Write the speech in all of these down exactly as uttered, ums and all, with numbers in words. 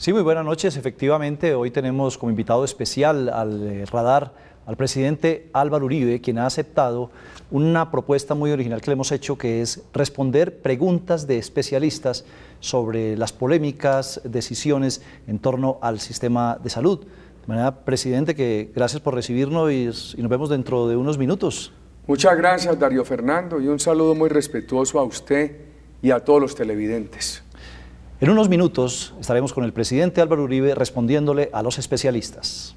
Sí, muy buenas noches. Efectivamente, hoy tenemos como invitado especial al eh, radar al presidente Álvaro Uribe, quien ha aceptado una propuesta muy original que le hemos hecho, que es responder preguntas de especialistas sobre las polémicas decisiones en torno al sistema de salud. De manera, presidente, que gracias por recibirnos y, y nos vemos dentro de unos minutos. Muchas gracias, Darío Fernando, y un saludo muy respetuoso a usted y a todos los televidentes. En unos minutos estaremos con el presidente Álvaro Uribe respondiéndole a los especialistas.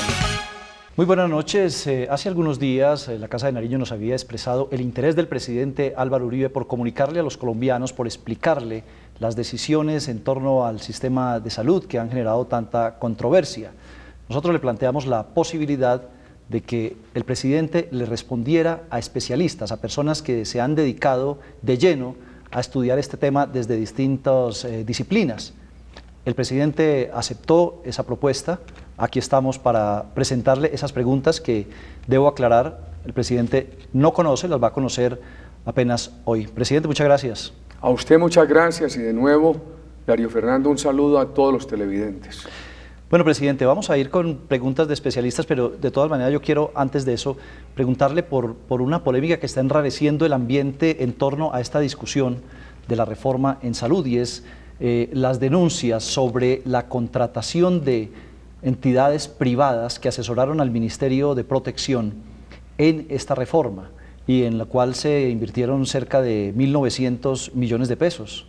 Muy buenas noches. Eh, hace algunos días eh, la Casa de Nariño nos había expresado el interés del presidente Álvaro Uribe por comunicarle a los colombianos, por explicarle las decisiones en torno al sistema de salud que han generado tanta controversia. Nosotros le planteamos la posibilidad de que el presidente le respondiera a especialistas, a personas que se han dedicado de lleno a estudiar este tema desde distintas eh, disciplinas. El presidente aceptó esa propuesta. Aquí estamos para presentarle esas preguntas que, debo aclarar, el presidente no conoce, las va a conocer apenas hoy. Presidente, muchas gracias. A usted muchas gracias y de nuevo, Darío Fernando, un saludo a todos los televidentes. Bueno, presidente, vamos a ir con preguntas de especialistas, pero de todas maneras yo quiero, antes de eso, preguntarle por, por una polémica que está enrareciendo el ambiente en torno a esta discusión de la reforma en salud, y es eh, las denuncias sobre la contratación de entidades privadas que asesoraron al Ministerio de Protección en esta reforma, y en la cual se invirtieron cerca de mil novecientos millones de pesos.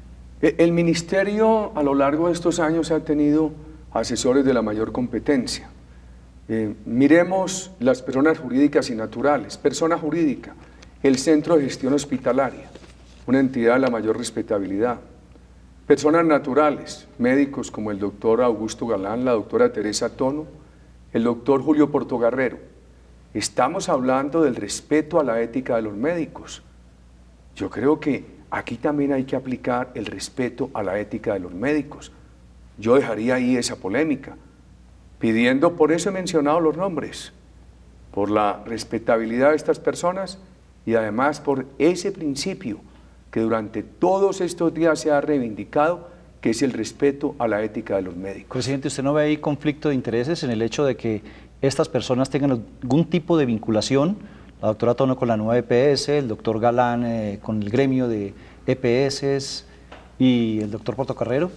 El Ministerio a lo largo de estos años ha tenido asesores de la mayor competencia. Eh, miremos las personas jurídicas y naturales. Persona jurídica, el Centro de Gestión Hospitalaria, una entidad de la mayor respetabilidad. Personas naturales, médicos como el doctor Augusto Galán, la doctora Teresa Tono, el doctor Julio Portogarrero. Estamos hablando del respeto a la ética de los médicos. Yo creo que aquí también hay que aplicar el respeto a la ética de los médicos. Yo dejaría ahí esa polémica, pidiendo, por eso he mencionado los nombres, por la respetabilidad de estas personas y además por ese principio que durante todos estos días se ha reivindicado, que es el respeto a la ética de los médicos. Presidente, ¿usted no ve ahí conflicto de intereses en el hecho de que estas personas tengan algún tipo de vinculación? La doctora Tono con la nueva E P S, el doctor Galán eh, con el gremio de E P S y el doctor Portocarrero.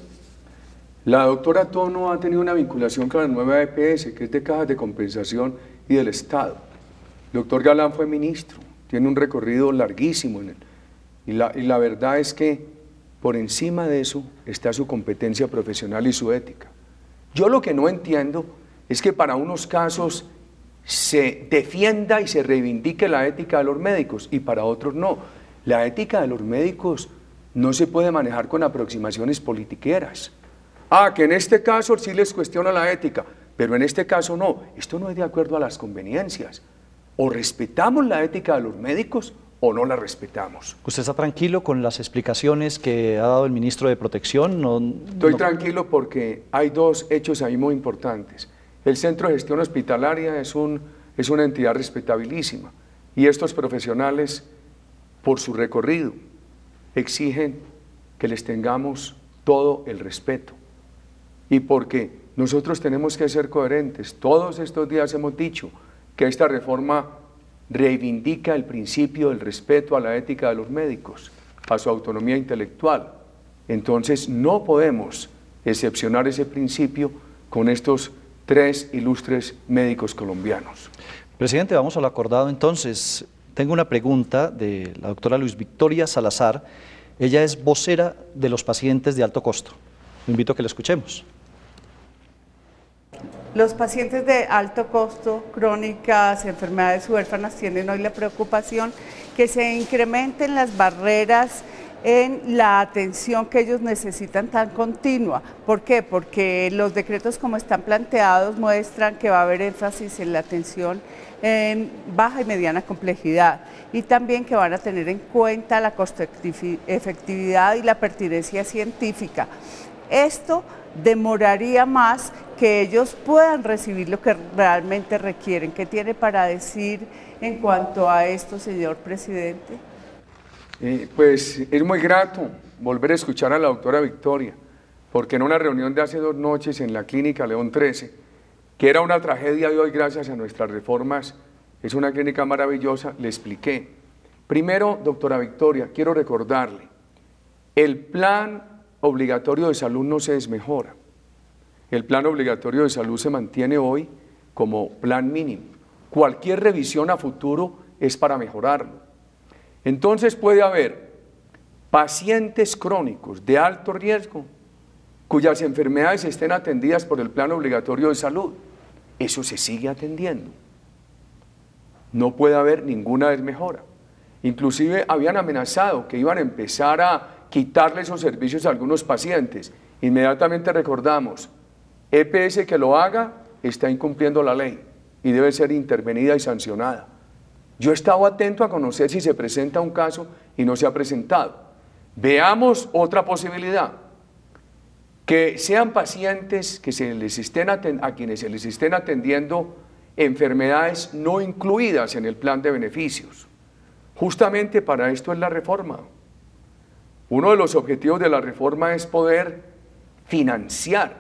La doctora Tono ha tenido una vinculación con la nueva E P S, que es de cajas de compensación y del Estado. El doctor Galán fue ministro, tiene un recorrido larguísimo en él. Y la, y la verdad es que por encima de eso está su competencia profesional y su ética. Yo lo que no entiendo es que para unos casos se defienda y se reivindique la ética de los médicos y para otros no. La ética de los médicos no se puede manejar con aproximaciones politiqueras. Ah, que en este caso sí les cuestiona la ética, pero en este caso no. Esto no es de acuerdo a las conveniencias. O respetamos la ética de los médicos o no la respetamos. ¿Usted está tranquilo con las explicaciones que ha dado el ministro de Protección? No, Estoy no... tranquilo porque hay dos hechos ahí muy importantes. El Centro de Gestión Hospitalaria es, un, es una entidad respetabilísima y estos profesionales, por su recorrido, exigen que les tengamos todo el respeto. Y porque nosotros tenemos que ser coherentes. Todos estos días hemos dicho que esta reforma reivindica el principio del respeto a la ética de los médicos, a su autonomía intelectual. Entonces no podemos excepcionar ese principio con estos tres ilustres médicos colombianos. Presidente, vamos a lo acordado entonces. Tengo una pregunta de la doctora Luz Victoria Salazar. Ella es vocera de los pacientes de alto costo. Le invito a que la escuchemos. Los pacientes de alto costo, crónicas, enfermedades huérfanas, tienen hoy la preocupación que se incrementen las barreras en la atención que ellos necesitan tan continua. ¿Por qué? Porque los decretos como están planteados muestran que va a haber énfasis en la atención en baja y mediana complejidad y también que van a tener en cuenta la costo-efectividad y la pertinencia científica. Esto demoraría más que ellos puedan recibir lo que realmente requieren. ¿Qué tiene para decir en cuanto a esto, señor presidente? Eh, pues es muy grato volver a escuchar a la doctora Victoria. porque en una reunión de hace dos noches en la clínica León trece, que era una tragedia de hoy gracias a nuestras reformas, es una clínica maravillosa, le expliqué. Primero, doctora Victoria, quiero recordarle, el plan obligatorio de salud no se desmejora. El plan obligatorio de salud se mantiene hoy como plan mínimo. Cualquier revisión a futuro es para mejorarlo. Entonces puede haber pacientes crónicos de alto riesgo cuyas enfermedades estén atendidas por el plan obligatorio de salud. Eso se sigue atendiendo. No puede haber ninguna desmejora. Inclusive habían amenazado que iban a empezar a quitarle esos servicios a algunos pacientes. Inmediatamente recordamos, E P S que lo haga está incumpliendo la ley y debe ser intervenida y sancionada. Yo he estado atento a conocer si se presenta un caso y no se ha presentado. Veamos otra posibilidad, que sean pacientes que se les estén a quienes se les estén atendiendo enfermedades no incluidas en el plan de beneficios. Justamente para esto es la reforma. Uno de los objetivos de la reforma es poder financiar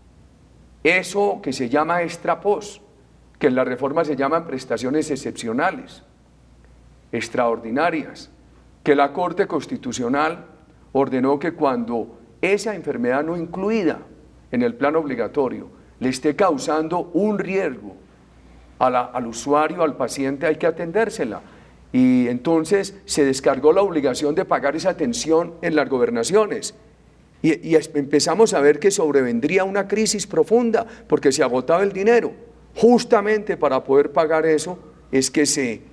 eso que se llama extra post, que en la reforma se llaman prestaciones excepcionales, extraordinarias, que la Corte Constitucional ordenó que cuando esa enfermedad no incluida en el plan obligatorio le esté causando un riesgo a la, al usuario, al paciente, hay que atendérsela. Y entonces se descargó la obligación de pagar esa atención en las gobernaciones. Y, y empezamos a ver que sobrevendría una crisis profunda porque se agotaba el dinero. Justamente para poder pagar eso es que se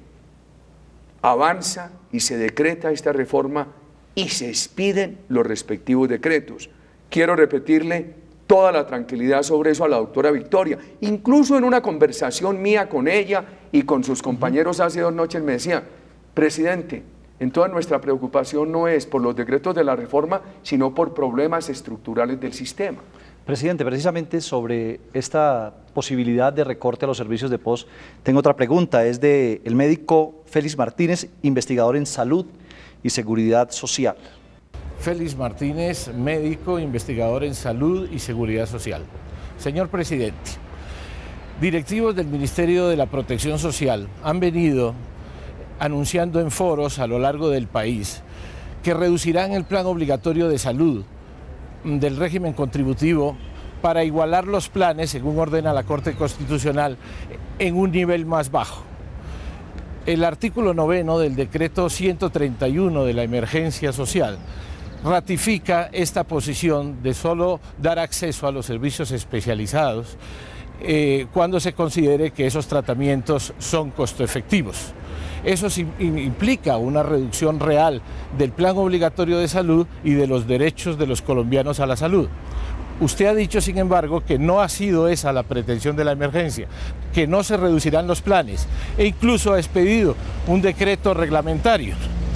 avanza y se decreta esta reforma y se expiden los respectivos decretos. Quiero repetirle toda la tranquilidad sobre eso a la doctora Victoria. Incluso en una conversación mía con ella y con sus compañeros hace dos noches me decía, presidente, entonces nuestra preocupación no es por los decretos de la reforma, sino por problemas estructurales del sistema. Presidente, precisamente sobre esta posibilidad de recorte a los servicios de post, tengo otra pregunta, es del médico Félix Martínez, investigador en salud y seguridad social. Félix Martínez, médico, investigador en salud y seguridad social. Señor presidente, directivos del Ministerio de la Protección Social han venido anunciando en foros a lo largo del país que reducirán el plan obligatorio de salud del régimen contributivo para igualar los planes, según ordena la Corte Constitucional, en un nivel más bajo. El artículo noveno del decreto ciento treinta y uno de la emergencia social ratifica esta posición de solo dar acceso a los servicios especializados eh, cuando se considere que esos tratamientos son costo efectivos. Eso implica una reducción real del plan obligatorio de salud y de los derechos de los colombianos a la salud. Usted ha dicho, sin embargo, que no ha sido esa la pretensión de la emergencia, que no se reducirán los planes e incluso ha expedido un decreto reglamentario.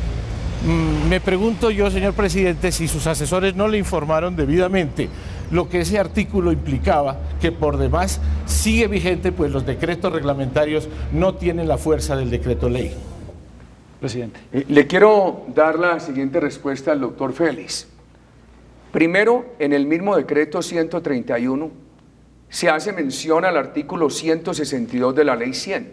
Me pregunto yo, señor presidente, si sus asesores no le informaron debidamente lo que ese artículo implicaba, que por demás sigue vigente, pues los decretos reglamentarios no tienen la fuerza del decreto ley. Presidente. Eh, le quiero dar la siguiente respuesta al doctor Félix. Primero, en el mismo decreto ciento treinta y uno se hace mención al artículo ciento sesenta y dos de la ley cien.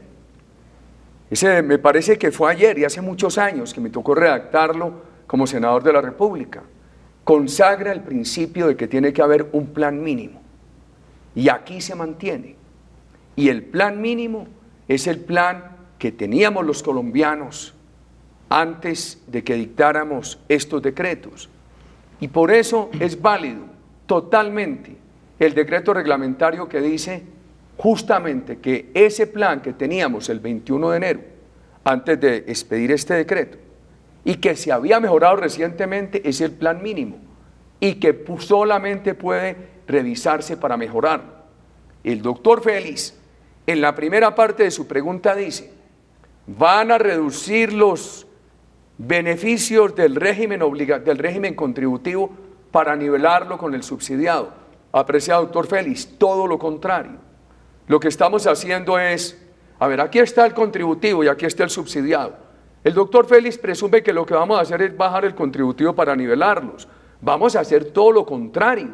Ese me parece que fue ayer y hace muchos años que me tocó redactarlo como senador de la República. Consagra el principio de que tiene que haber un plan mínimo y aquí se mantiene. Y el plan mínimo es el plan que teníamos los colombianos antes de que dictáramos estos decretos. Y por eso es válido totalmente el decreto reglamentario que dice justamente que ese plan que teníamos el veintiuno de enero, antes de expedir este decreto, y que se había mejorado recientemente, es el plan mínimo, y que solamente puede revisarse para mejorarlo. El doctor Félix, en la primera parte de su pregunta dice, van a reducir los beneficios del régimen, obliga del régimen contributivo para nivelarlo con el subsidiado. Apreciado doctor Félix, todo lo contrario. Lo que estamos haciendo es, a ver, aquí está el contributivo y aquí está el subsidiado. El doctor Félix presume que lo que vamos a hacer es bajar el contributivo para nivelarlos. Vamos a hacer todo lo contrario.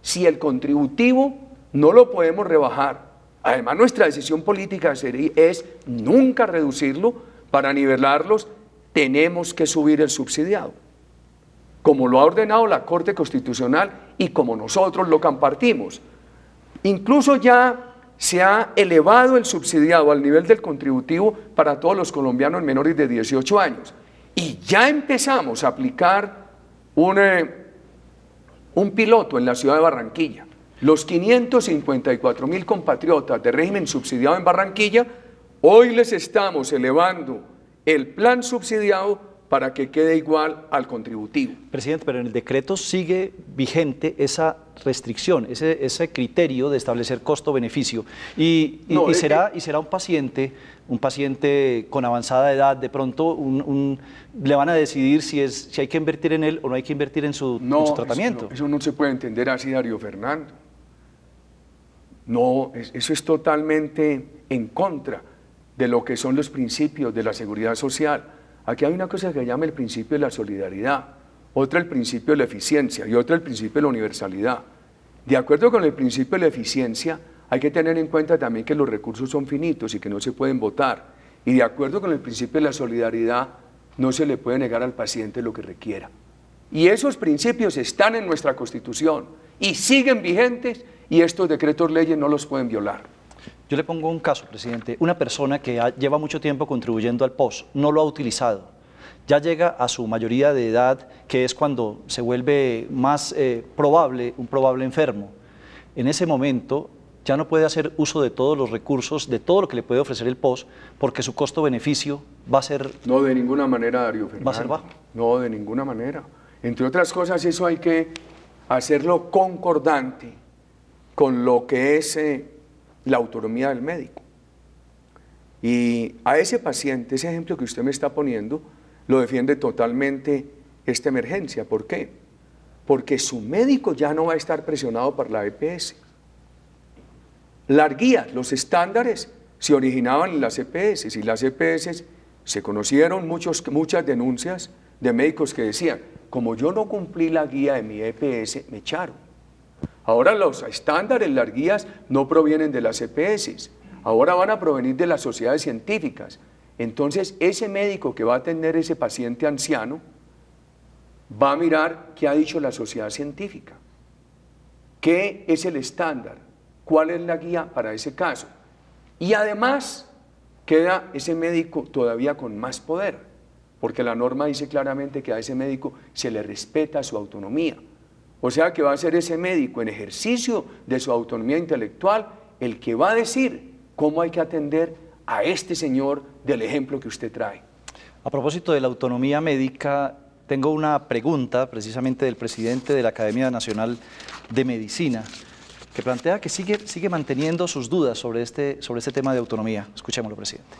si el contributivo no lo podemos rebajar, además nuestra decisión política es nunca reducirlo, para nivelarlos tenemos que subir el subsidiado, como lo ha ordenado la Corte Constitucional y como nosotros lo compartimos. Incluso ya se ha elevado el subsidiado al nivel del contributivo para todos los colombianos menores de dieciocho años. Y ya empezamos a aplicar un, eh, un piloto en la ciudad de Barranquilla. Los quinientos cincuenta y cuatro mil compatriotas de régimen subsidiado en Barranquilla, hoy les estamos elevando el plan subsidiado para que quede igual al contributivo. Presidente, pero en el decreto sigue vigente esa restricción, ese, ese criterio de establecer costo-beneficio. Y, y, No, y, es será, que... y será un paciente, un paciente con avanzada edad, de pronto un, un, le van a decidir si, es, si hay que invertir en él o no hay que invertir en su, no, en su tratamiento. Eso no, eso no se puede entender así, Darío Fernando. No, es, eso es totalmente en contra de lo que son los principios de la seguridad social. Aquí hay una cosa que se llama el principio de la solidaridad, otra el principio de la eficiencia y otra el principio de la universalidad. De acuerdo con el principio de la eficiencia, hay que tener en cuenta también que los recursos son finitos y que no se pueden votar. Y de acuerdo con el principio de la solidaridad, no se le puede negar al paciente lo que requiera. Y esos principios están en nuestra Constitución y siguen vigentes, y estos decretos leyes no los pueden violar. Yo le pongo un caso, presidente. Una persona que ha, lleva mucho tiempo contribuyendo al P O S, no lo ha utilizado, ya llega a su mayoría de edad, que es cuando se vuelve más eh, probable, un probable enfermo. En ese momento ya no puede hacer uso de todos los recursos, de todo lo que le puede ofrecer el P O S, porque su costo-beneficio va a ser... No, de ninguna manera, Darío Fernando. ¿Va a ser bajo? No, de ninguna manera. Entre otras cosas, eso hay que hacerlo concordante con lo que es eh, la autonomía del médico. Y a ese paciente, ese ejemplo que usted me está poniendo, lo defiende totalmente esta emergencia. ¿Por qué? Porque su médico ya no va a estar presionado por la E P S. Las guías, los estándares, se originaban en las E P S, y las E P S se conocieron muchos, muchas denuncias de médicos que decían, como yo no cumplí la guía de mi E P S, me echaron. Ahora los estándares, las guías, no provienen de las E P S, ahora van a provenir de las sociedades científicas. Entonces, ese médico que va a atender ese paciente anciano va a mirar qué ha dicho la sociedad científica, qué es el estándar, cuál es la guía para ese caso. Y además, queda ese médico todavía con más poder, porque la norma dice claramente que a ese médico se le respeta su autonomía. O sea que va a ser ese médico en ejercicio de su autonomía intelectual el que va a decir cómo hay que atender a este señor del ejemplo que usted trae. A propósito de la autonomía médica, tengo una pregunta precisamente del presidente de la Academia Nacional de Medicina, que plantea que sigue, sigue manteniendo sus dudas sobre este, sobre este tema de autonomía. Escuchémoslo, presidente.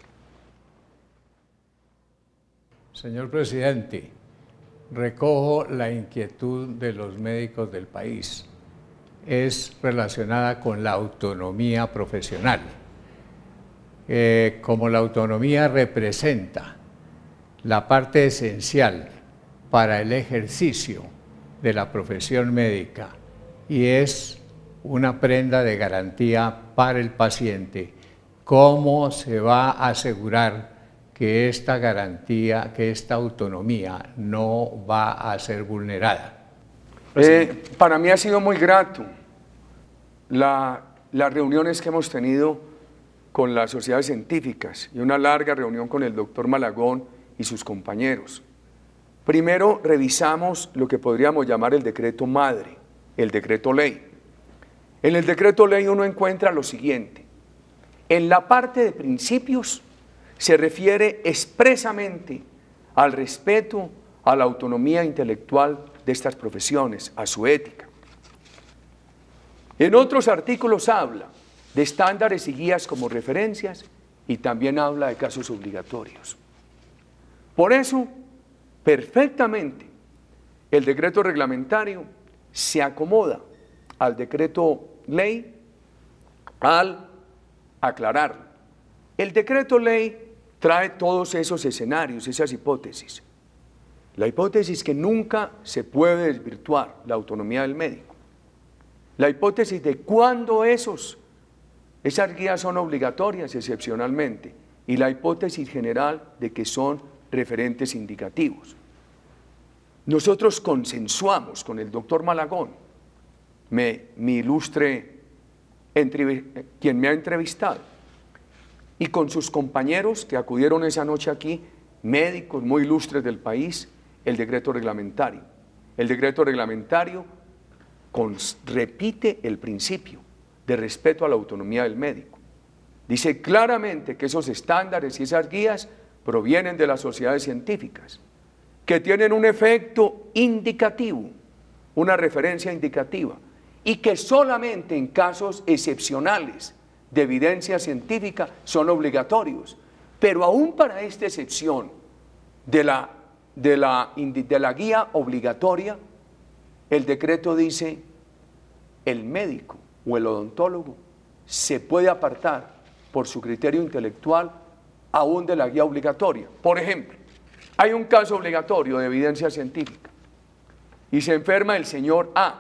Señor presidente, recojo la inquietud de los médicos del país. Es relacionada con la autonomía profesional. Eh, como la autonomía representa la parte esencial para el ejercicio de la profesión médica y es una prenda de garantía para el paciente, ¿cómo se va a asegurar que esta garantía, que esta autonomía no va a ser vulnerada? Eh, para mí ha sido muy grato la, las reuniones que hemos tenido con las sociedades científicas y una larga reunión con el doctor Malagón y sus compañeros. Primero revisamos lo que podríamos llamar el decreto madre, el decreto ley. En el decreto ley uno encuentra lo siguiente: en la parte de principios se refiere expresamente al respeto a la autonomía intelectual de estas profesiones, a su ética. En otros artículos habla de estándares y guías como referencias y también habla de casos obligatorios. Por eso, perfectamente, el decreto reglamentario se acomoda al decreto ley al aclararlo. El decreto ley trae todos esos escenarios, esas hipótesis. La hipótesis que nunca se puede desvirtuar la autonomía del médico. la hipótesis de cuándo esos, esas guías son obligatorias excepcionalmente, y la hipótesis general de que son referentes indicativos. Nosotros consensuamos con el doctor Malagón, me, mi ilustre, entre, quien me ha entrevistado, y con sus compañeros que acudieron esa noche aquí, médicos muy ilustres del país, el decreto reglamentario. El decreto reglamentario con, repite el principio de respeto a la autonomía del médico. Dice claramente que esos estándares y esas guías provienen de las sociedades científicas, que tienen un efecto indicativo, una referencia indicativa, y que solamente en casos excepcionales de evidencia científica son obligatorios. Pero aún para esta excepción de la, de la, de la guía obligatoria, el decreto dice, el médico o el odontólogo se puede apartar por su criterio intelectual aún de la guía obligatoria. Por ejemplo, hay un caso obligatorio de evidencia científica y se enferma el señor A,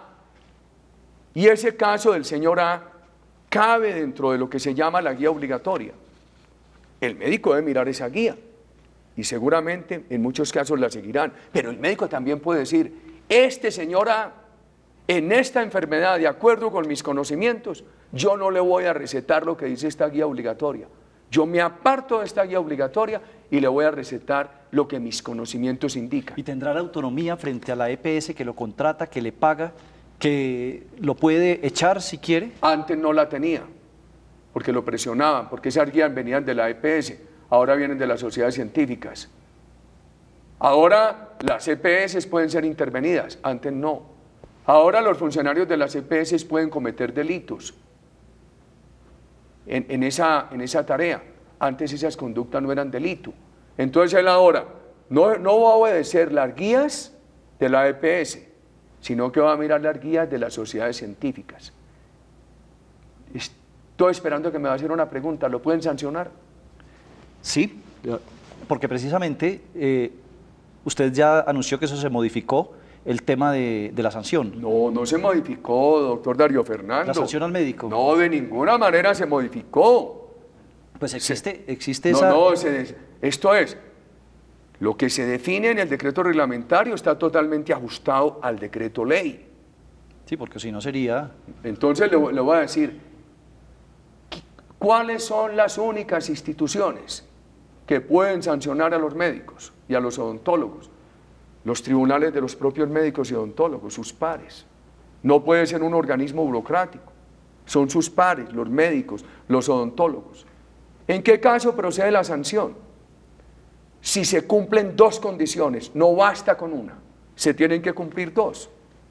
y ese caso del señor A cabe dentro de lo que se llama la guía obligatoria. El médico debe mirar esa guía y seguramente en muchos casos la seguirán, pero el médico también puede decir, este señor A, en esta enfermedad, de acuerdo con mis conocimientos, yo no le voy a recetar lo que dice esta guía obligatoria. Yo me aparto de esta guía obligatoria y le voy a recetar lo que mis conocimientos indican. ¿Y tendrá la autonomía frente a la E P S que lo contrata, que le paga, que lo puede echar si quiere? Antes no la tenía, porque lo presionaban, porque esas guías venían de la E P S, ahora vienen de las sociedades científicas. Ahora las E P S pueden ser intervenidas, antes no. Ahora los funcionarios de las E P S pueden cometer delitos en, en, esa, en esa tarea. Antes esas conductas no eran delito. Entonces él ahora no, no va a obedecer las guías de la E P S, sino que va a mirar las guías de las sociedades científicas. Estoy esperando que me va a hacer una pregunta, ¿lo pueden sancionar? Sí, porque precisamente eh, usted ya anunció que eso se modificó, el tema de, de la sanción. No, no se modificó, doctor Darío Fernando. ¿La sanción al médico? No, de ninguna manera se modificó. Pues existe, existe no, esa... No, se, esto es, lo que se define en el decreto reglamentario está totalmente ajustado al decreto ley. Sí, porque si no sería... Entonces le, le voy a decir, ¿cuáles son las únicas instituciones que pueden sancionar a los médicos y a los odontólogos? Los tribunales de los propios médicos y odontólogos, sus pares. No puede ser un organismo burocrático, son sus pares, los médicos, los odontólogos. ¿En qué caso procede la sanción? Si se cumplen dos condiciones, no basta con una, se tienen que cumplir dos.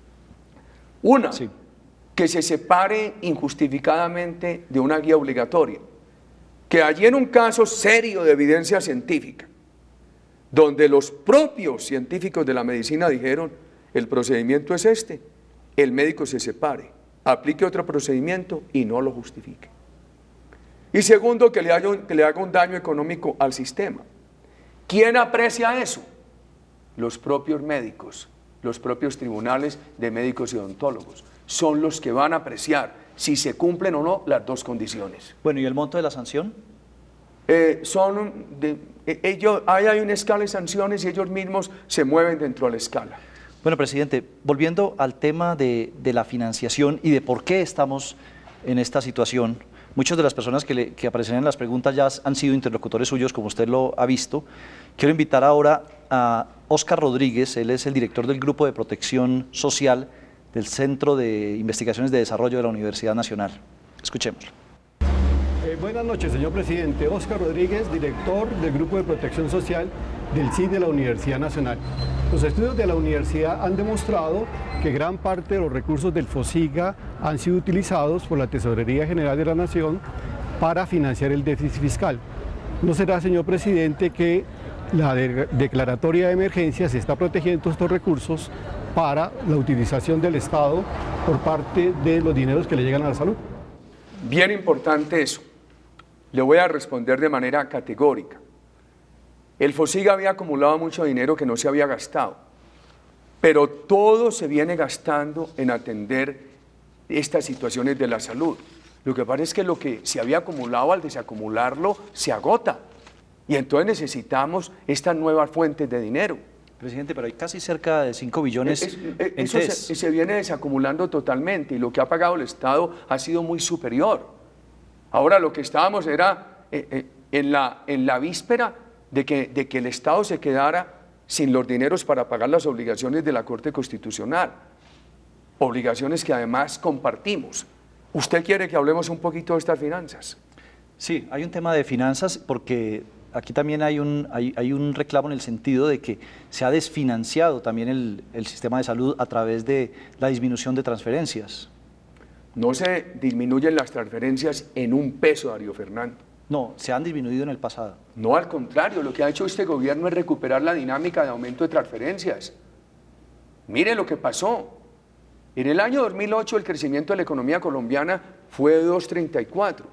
Una, sí, que se separe injustificadamente de una guía obligatoria, que allí en un caso serio de evidencia científica, donde los propios científicos de la medicina dijeron, el procedimiento es este, el médico se separe, aplique otro procedimiento y no lo justifique. Y segundo, que le haga, que le haga un daño económico al sistema. ¿Quién aprecia eso? Los propios médicos, los propios tribunales de médicos y odontólogos, son los que van a apreciar si se cumplen o no las dos condiciones. Bueno, ¿y el monto de la sanción? Eh, son de, ellos, hay, hay una escala de sanciones y ellos mismos se mueven dentro de la escala. Bueno, presidente, volviendo al tema de, de la financiación y de por qué estamos en esta situación, muchas de las personas que, le, que aparecen en las preguntas ya han sido interlocutores suyos, como usted lo ha visto. Quiero invitar ahora a Óscar Rodríguez, él es el director del Grupo de Protección Social del Centro de Investigaciones de Desarrollo de la Universidad Nacional. Escuchémoslo. Eh, buenas noches, señor presidente. Óscar Rodríguez, director del Grupo de Protección Social del C I D de la Universidad Nacional. Los estudios de la universidad han demostrado que gran parte de los recursos del FOSIGA han sido utilizados por la Tesorería General de la Nación para financiar el déficit fiscal. ¿No será, señor presidente, que la de declaratoria de emergencia se está protegiendo estos recursos para la utilización del Estado por parte de los dineros que le llegan a la salud? Bien importante eso. Le voy a responder de manera categórica. El FOSIGA había acumulado mucho dinero que no se había gastado, pero todo se viene gastando en atender estas situaciones de la salud. Lo que pasa es que lo que se había acumulado, al desacumularlo, se agota. Y entonces necesitamos estas nuevas fuentes de dinero. Presidente, pero hay casi cerca de cinco billones es, es, en eso T E S. se, se viene desacumulando totalmente y lo que ha pagado el Estado ha sido muy superior. Ahora lo que estábamos era eh, eh, en, la, en la víspera de que, de que el Estado se quedara sin los dineros para pagar las obligaciones de la Corte Constitucional. Obligaciones que además compartimos. ¿Usted quiere que hablemos un poquito de estas finanzas? Sí, hay un tema de finanzas porque aquí también hay un, hay, hay un reclamo en el sentido de que se ha desfinanciado también el, el sistema de salud a través de la disminución de transferencias. No se disminuyen las transferencias en un peso, Darío Fernando. No, se han disminuido en el pasado. No, al contrario, lo que ha hecho este gobierno es recuperar la dinámica de aumento de transferencias. Mire lo que pasó. En el año dos mil ocho el crecimiento de la economía colombiana fue de dos punto treinta y cuatro.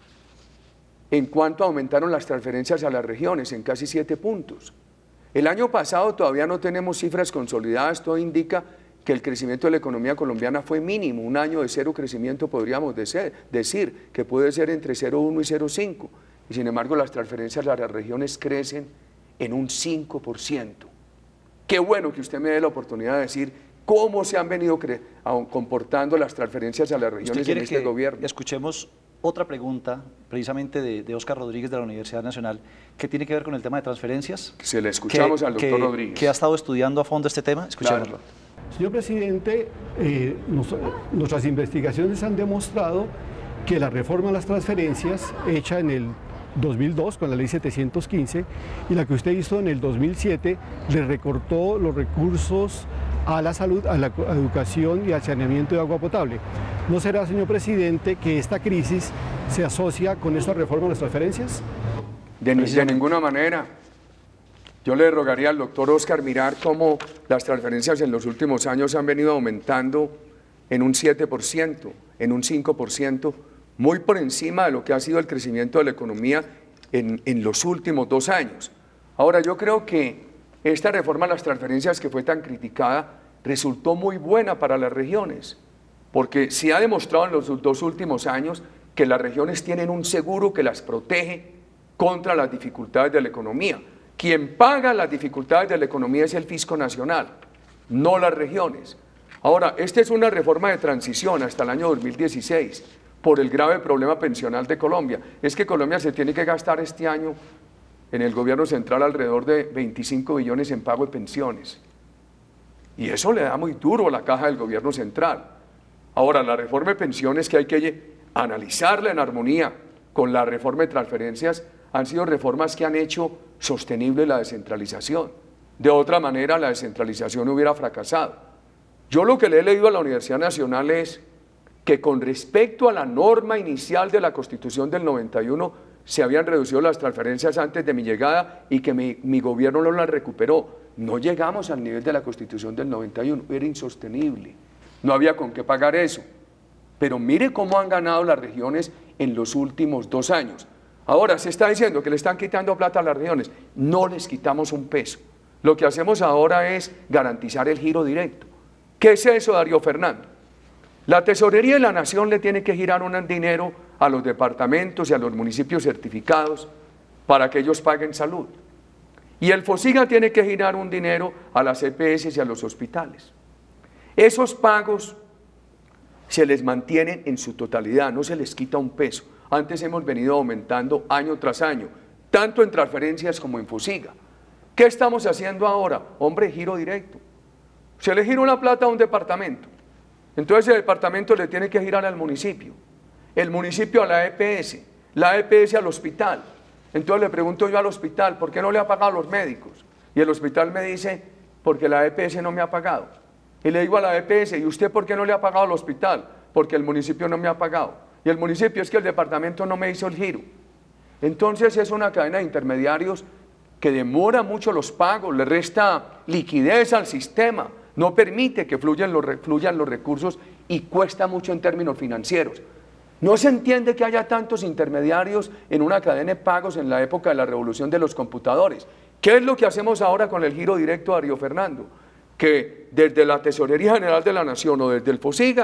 En cuanto aumentaron las transferencias a las regiones, en casi siete puntos. El año pasado todavía no tenemos cifras consolidadas, todo indica que el crecimiento de la economía colombiana fue mínimo, un año de cero crecimiento podríamos decir, que puede ser entre cero punto uno y cero punto cinco, y sin embargo las transferencias a las regiones crecen en un cinco por ciento. Qué bueno que usted me dé la oportunidad de decir cómo se han venido comportando las transferencias a las regiones en este gobierno. Escuchemos otra pregunta, precisamente de, de Óscar Rodríguez de la Universidad Nacional, que tiene que ver con el tema de transferencias. Se le escuchamos que, al doctor que, Rodríguez. Que ha estado estudiando a fondo este tema. Escuchémoslo. Claro. Señor presidente, eh, nos, nuestras investigaciones han demostrado que la reforma a las transferencias hecha en el dos mil dos con la ley setecientos quince y la que usted hizo en el dos mil siete le recortó los recursos a la salud, a la educación y al saneamiento de agua potable. ¿No será, señor presidente, que esta crisis se asocia con esta reforma de las transferencias? De, de ninguna manera. Yo le rogaría al doctor Óscar mirar cómo las transferencias en los últimos años han venido aumentando en un siete por ciento, en un cinco por ciento, muy por encima de lo que ha sido el crecimiento de la economía en, en los últimos dos años. Ahora, yo creo que esta reforma a las transferencias que fue tan criticada resultó muy buena para las regiones, porque se ha demostrado en los dos últimos años que las regiones tienen un seguro que las protege contra las dificultades de la economía. Quien paga las dificultades de la economía es el Fisco Nacional, no las regiones. Ahora, esta es una reforma de transición hasta el año dos mil dieciséis por el grave problema pensional de Colombia. Es que Colombia se tiene que gastar este año en el gobierno central alrededor de veinticinco billones en pago de pensiones. Y eso le da muy duro a la caja del gobierno central. Ahora, la reforma de pensiones que hay que analizarla en armonía con la reforma de transferencias han sido reformas que han hecho sostenible la descentralización. De otra manera, la descentralización hubiera fracasado. Yo lo que le he leído a la Universidad Nacional es que con respecto a la norma inicial de la Constitución del noventa y uno, se habían reducido las transferencias antes de mi llegada y que mi, mi gobierno no las recuperó. No llegamos al nivel de la Constitución del noventa y uno, era insostenible, no había con qué pagar eso. Pero mire cómo han ganado las regiones en los últimos dos años. Ahora se está diciendo que le están quitando plata a las regiones, no les quitamos un peso. Lo que hacemos ahora es garantizar el giro directo. ¿Qué es eso, Darío Fernando? La Tesorería de la Nación le tiene que girar un dinero a los departamentos y a los municipios certificados para que ellos paguen salud. Y el FOSIGA tiene que girar un dinero a las E P S y a los hospitales. Esos pagos se les mantienen en su totalidad, no se les quita un peso. Antes hemos venido aumentando año tras año, tanto en transferencias como en FOSIGA. ¿Qué estamos haciendo ahora? Hombre, giro directo. Se le gira una plata a un departamento. Entonces el departamento le tiene que girar al municipio, el municipio a la E P S, la E P S al hospital. Entonces le pregunto yo al hospital, ¿por qué no le ha pagado a los médicos? Y el hospital me dice, porque la E P S no me ha pagado. Y le digo a la E P S, ¿y usted por qué no le ha pagado al hospital? Porque el municipio no me ha pagado. Y el municipio es que el departamento no me hizo el giro. Entonces es una cadena de intermediarios que demora mucho los pagos, le resta liquidez al sistema, no permite que fluyan los, fluyan los recursos y cuesta mucho en términos financieros. No se entiende que haya tantos intermediarios en una cadena de pagos en la época de la revolución de los computadores. ¿Qué es lo que hacemos ahora con el giro directo, Darío Fernando? Que desde la Tesorería General de la Nación o desde el FOSIGA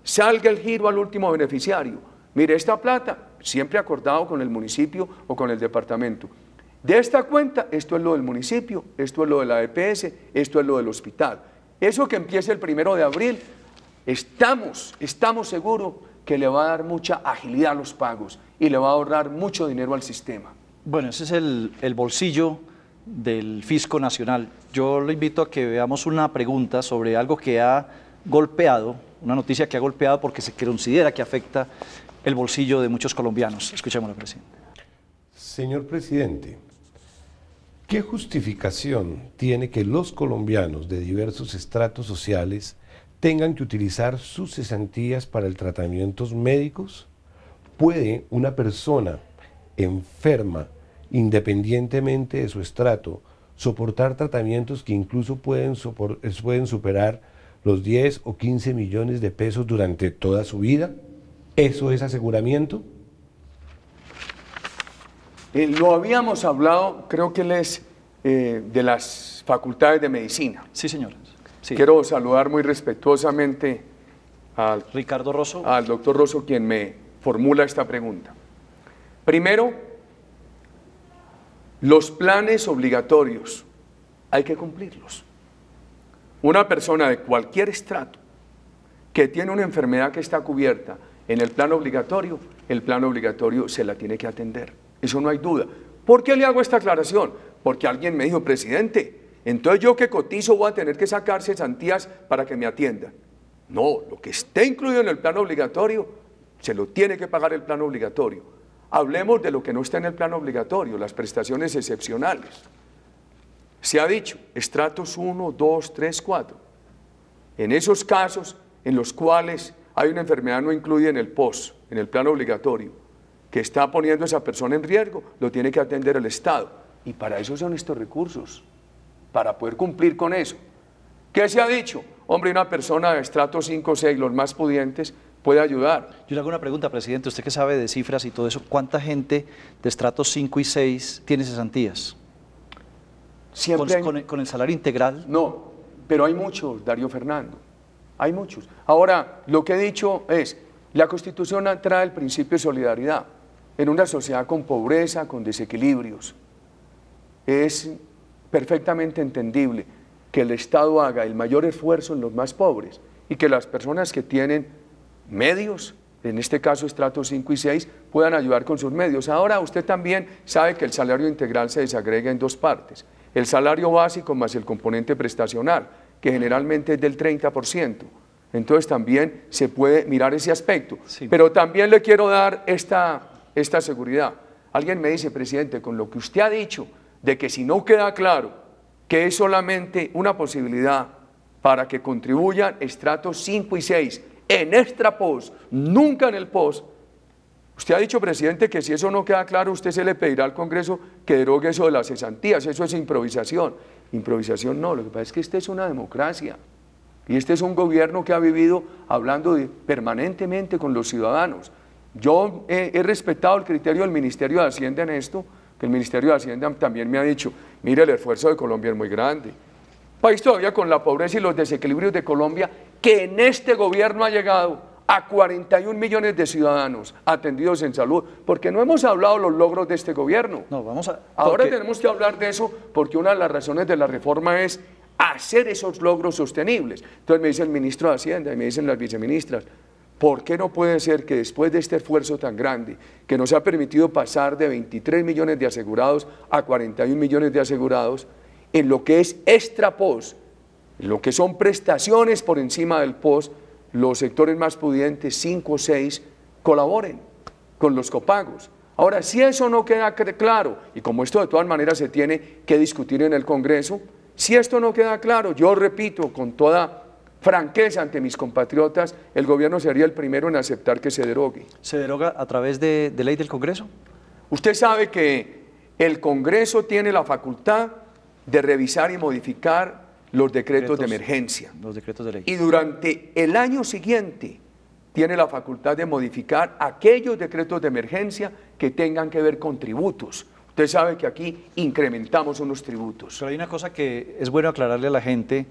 salga el giro al último beneficiario. Mire, esta plata, siempre acordado con el municipio o con el departamento. De esta cuenta, esto es lo del municipio, esto es lo de la E P S, esto es lo del hospital. Eso que empiece el primero de abril, estamos, estamos seguros que le va a dar mucha agilidad a los pagos y le va a ahorrar mucho dinero al sistema. Bueno, ese es el, el bolsillo del Fisco Nacional. Yo lo invito a que veamos una pregunta sobre algo que ha golpeado, una noticia que ha golpeado porque se considera que afecta el bolsillo de muchos colombianos. Escuchémoslo, presidente. Señor presidente, ¿qué justificación tiene que los colombianos de diversos estratos sociales tengan que utilizar sus cesantías para el tratamientos médicos? ¿Puede una persona enferma, independientemente de su estrato, soportar tratamientos que incluso pueden, sopor- pueden superar los diez o quince millones de pesos durante toda su vida? ¿Eso es aseguramiento? Eh, lo habíamos hablado, creo que él es eh, de las facultades de medicina. Sí, señor. Sí. Quiero saludar muy respetuosamente al, Ricardo Rosso. al doctor Rosso, quien me formula esta pregunta. Primero, los planes obligatorios hay que cumplirlos. Una persona de cualquier estrato que tiene una enfermedad que está cubierta en el plan obligatorio, el plan obligatorio se la tiene que atender. Eso no hay duda. ¿Por qué le hago esta aclaración? Porque alguien me dijo, presidente, entonces yo que cotizo voy a tener que sacar cesantías para que me atiendan. No, lo que esté incluido en el plan obligatorio, se lo tiene que pagar el plan obligatorio. Hablemos de lo que no está en el plan obligatorio, las prestaciones excepcionales. Se ha dicho, estratos uno, dos, tres, cuatro. En esos casos en los cuales hay una enfermedad no incluida en el P O S, en el plan obligatorio, que está poniendo a esa persona en riesgo, lo tiene que atender el Estado. Y para eso son estos recursos, para poder cumplir con eso. ¿Qué se ha dicho? Hombre, una persona de estrato cinco o seis, los más pudientes, puede ayudar. Yo le hago una pregunta, presidente, usted que sabe de cifras y todo eso, ¿cuánta gente de estratos cinco y seis tiene cesantías? Siempre ¿Con, hay... con, el, ¿Con el salario integral? No, pero hay muchos, Darío Fernando, hay muchos. Ahora, lo que he dicho es, la Constitución trae el principio de solidaridad en una sociedad con pobreza, con desequilibrios. Es perfectamente entendible que el Estado haga el mayor esfuerzo en los más pobres y que las personas que tienen medios, en este caso estratos cinco y seis, puedan ayudar con sus medios. Ahora usted también sabe que el salario integral se desagrega en dos partes, el salario básico más el componente prestacional, que generalmente es del treinta por ciento. Entonces también se puede mirar ese aspecto. Sí. Pero también le quiero dar esta, esta seguridad. Alguien me dice, presidente, con lo que usted ha dicho, de que si no queda claro que es solamente una posibilidad para que contribuyan estratos cinco y seis en extra P O S, nunca en el P O S. Usted ha dicho, presidente, que si eso no queda claro, usted se le pedirá al Congreso que derogue eso de las cesantías. Eso es improvisación. Improvisación no, lo que pasa es que esta es una democracia. Y este es un gobierno que ha vivido hablando de, permanentemente con los ciudadanos. Yo he, he respetado el criterio del Ministerio de Hacienda en esto, que el Ministerio de Hacienda también me ha dicho, mire, el esfuerzo de Colombia es muy grande. País todavía con la pobreza y los desequilibrios de Colombia, que en este gobierno ha llegado a cuarenta y un millones de ciudadanos atendidos en salud, porque no hemos hablado de los logros de este gobierno. No, vamos a... Ahora porque... tenemos que hablar de eso, porque una de las razones de la reforma es hacer esos logros sostenibles. Entonces me dice el ministro de Hacienda y me dicen las viceministras, ¿por qué no puede ser que después de este esfuerzo tan grande, que nos ha permitido pasar de veintitrés millones de asegurados a cuarenta y un millones de asegurados, en lo que es extra P O S, en lo que son prestaciones por encima del P O S, los sectores más pudientes, cinco o seis, colaboren con los copagos? Ahora, si eso no queda claro, y como esto de todas maneras se tiene que discutir en el Congreso, si esto no queda claro, yo repito con toda franqueza ante mis compatriotas, el gobierno sería el primero en aceptar que se derogue. ¿Se deroga a través de, de ley del Congreso? Usted sabe que el Congreso tiene la facultad de revisar y modificar los decretos, decretos de emergencia. Los decretos de ley. Y durante el año siguiente tiene la facultad de modificar aquellos decretos de emergencia que tengan que ver con tributos. Usted sabe que aquí incrementamos unos tributos. Pero hay una cosa que es bueno aclararle a la gente,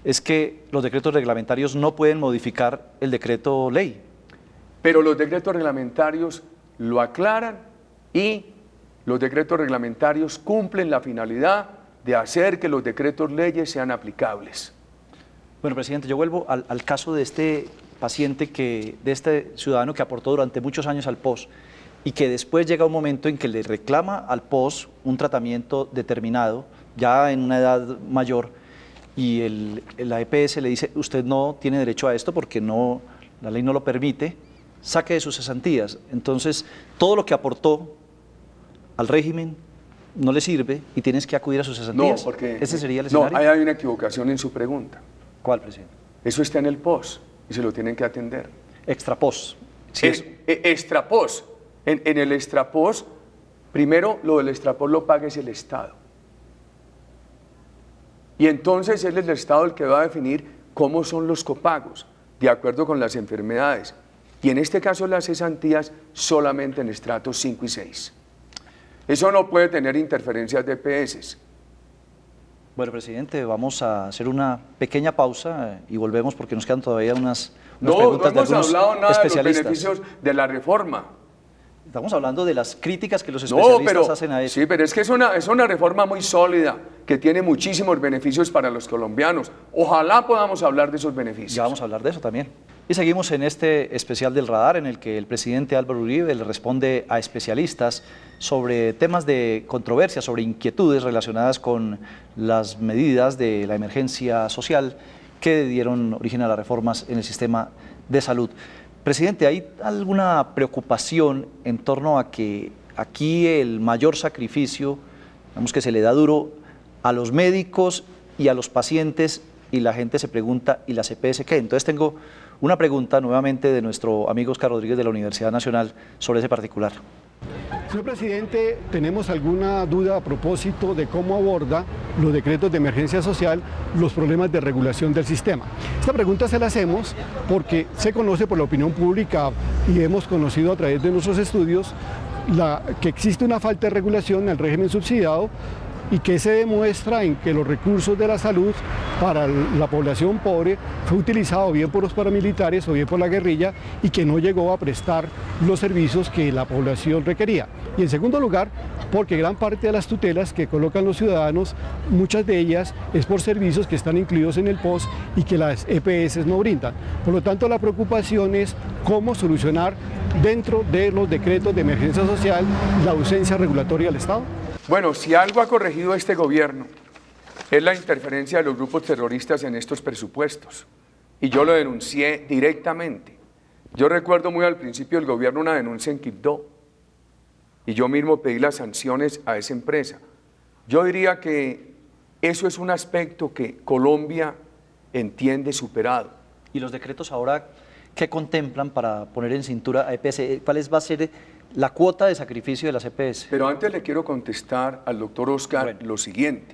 es que los decretos reglamentarios no pueden modificar el decreto ley. Pero los decretos reglamentarios lo aclaran y los decretos reglamentarios cumplen la finalidad de hacer que los decretos leyes sean aplicables. Bueno, presidente, yo vuelvo al, al caso de este paciente, que, de este ciudadano que aportó durante muchos años al P O S y que después llega un momento en que le reclama al P O S un tratamiento determinado, ya en una edad mayor, y el, la E P S le dice, usted no tiene derecho a esto porque no, la ley no lo permite, saque de sus cesantías. Entonces, todo lo que aportó al régimen no le sirve y tienes que acudir a sus cesantías. No, porque... ¿Ese sería el no, escenario? ahí hay una equivocación en su pregunta. ¿Cuál, presidente? Eso está en el P O S y se lo tienen que atender. Extra P O S. Sí, es, es, extra P O S. En, en el extra P O S, primero lo del extra P O S lo paga es el Estado. Y entonces es el Estado el que va a definir cómo son los copagos, de acuerdo con las enfermedades. Y en este caso las cesantías solamente en estratos cinco y seis. Eso no puede tener interferencias de E P S. Bueno, presidente, vamos a hacer una pequeña pausa y volvemos porque nos quedan todavía unas, unas no, preguntas no hemos de algunos hablado nada especialistas. de los beneficios de la reforma. Estamos hablando de las críticas que los especialistas no, pero, hacen a eso. Sí, pero es que es una, es una reforma muy sólida, que tiene muchísimos beneficios para los colombianos. Ojalá podamos hablar de esos beneficios. Ya vamos a hablar de eso también. Y seguimos en este especial del Radar, en el que el presidente Álvaro Uribe le responde a especialistas sobre temas de controversia, sobre inquietudes relacionadas con las medidas de la emergencia social que dieron origen a las reformas en el sistema de salud. Presidente, ¿hay alguna preocupación en torno a que aquí el mayor sacrificio, digamos que se le da duro a los médicos y a los pacientes, y la gente se pregunta, ¿y las E P S qué? Entonces tengo una pregunta nuevamente de nuestro amigo Oscar Rodríguez de la Universidad Nacional sobre ese particular. Señor presidente, tenemos alguna duda a propósito de cómo aborda los decretos de emergencia social los problemas de regulación del sistema. Esta pregunta se la hacemos porque se conoce por la opinión pública y hemos conocido a través de nuestros estudios la, que existe una falta de regulación en el régimen subsidiado y que se demuestra en que los recursos de la salud para la población pobre fue utilizado bien por los paramilitares o bien por la guerrilla y que no llegó a prestar los servicios que la población requería. Y en segundo lugar, porque gran parte de las tutelas que colocan los ciudadanos, muchas de ellas es por servicios que están incluidos en el P O S y que las E P S no brindan. Por lo tanto, la preocupación es cómo solucionar dentro de los decretos de emergencia social la ausencia regulatoria del Estado. Bueno, si algo ha corregido este gobierno es la interferencia de los grupos terroristas en estos presupuestos. Y yo lo denuncié directamente. Yo recuerdo muy al principio del gobierno una denuncia en Quibdó. Y yo mismo pedí las sanciones a esa empresa. Yo diría que eso es un aspecto que Colombia entiende superado. ¿Y los decretos ahora qué contemplan para poner en cintura a E P S? ¿Cuál va a ser la cuota de sacrificio de las E P S? Pero antes le quiero contestar al doctor Oscar bueno. lo siguiente.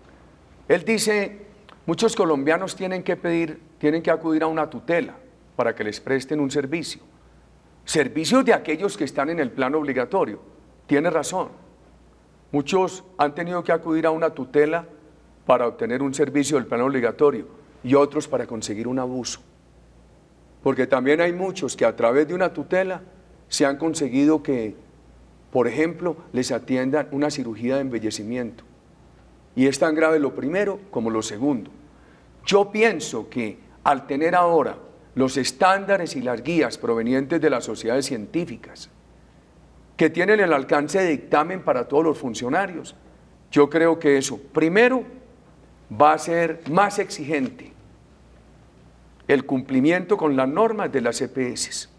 Él dice, muchos colombianos tienen que pedir, tienen que acudir a una tutela para que les presten un servicio. Servicios de aquellos que están en el plan obligatorio. Tiene razón. Muchos han tenido que acudir a una tutela para obtener un servicio del plan obligatorio y otros para conseguir un abuso. Porque también hay muchos que a través de una tutela se han conseguido que, por ejemplo, les atiendan una cirugía de embellecimiento. Y es tan grave lo primero como lo segundo. Yo pienso que al tener ahora los estándares y las guías provenientes de las sociedades científicas, que tienen el alcance de dictamen para todos los funcionarios, yo creo que eso, primero, va a ser más exigente el cumplimiento con las normas de las E P S.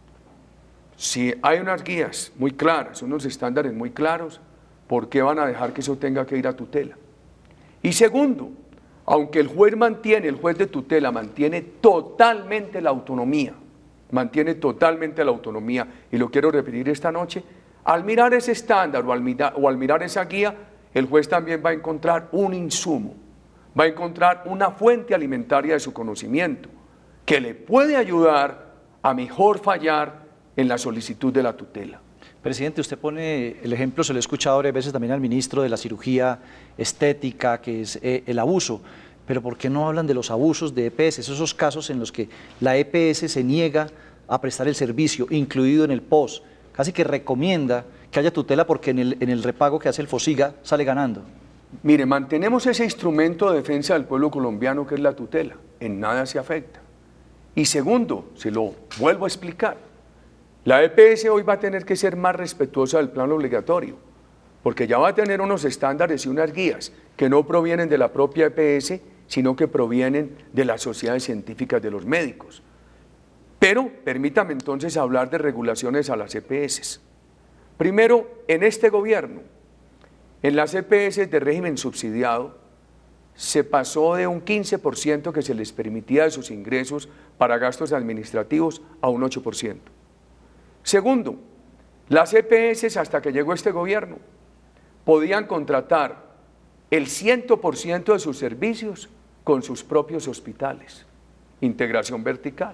Si hay unas guías muy claras, unos estándares muy claros, ¿por qué van a dejar que eso tenga que ir a tutela? Y segundo, aunque el juez mantiene, el juez de tutela mantiene totalmente la autonomía, mantiene totalmente la autonomía, y lo quiero repetir esta noche, al mirar ese estándar o al mirar, o al mirar esa guía, el juez también va a encontrar un insumo, va a encontrar una fuente alimentaria de su conocimiento, que le puede ayudar a mejor fallar en la solicitud de la tutela. Presidente, usted pone el ejemplo, se lo he escuchado varias veces también al ministro, de la cirugía estética, que es eh, el abuso, pero ¿por qué no hablan de los abusos de E P S, esos casos en los que la E P S se niega a prestar el servicio, incluido en el P O S, casi que recomienda que haya tutela porque en el, en el repago que hace el FOSIGA sale ganando? Mire, mantenemos ese instrumento de defensa del pueblo colombiano que es la tutela, en nada se afecta. Y segundo, se lo vuelvo a explicar, la E P S hoy va a tener que ser más respetuosa del plan obligatorio, porque ya va a tener unos estándares y unas guías que no provienen de la propia E P S, sino que provienen de las sociedades científicas de los médicos. Pero permítame entonces hablar de regulaciones a las E P S. Primero, en este gobierno, en las E P S de régimen subsidiado, se pasó de un quince por ciento que se les permitía de sus ingresos para gastos administrativos a un ocho por ciento. Segundo, las E P S hasta que llegó este gobierno podían contratar el cien por ciento de sus servicios con sus propios hospitales, integración vertical.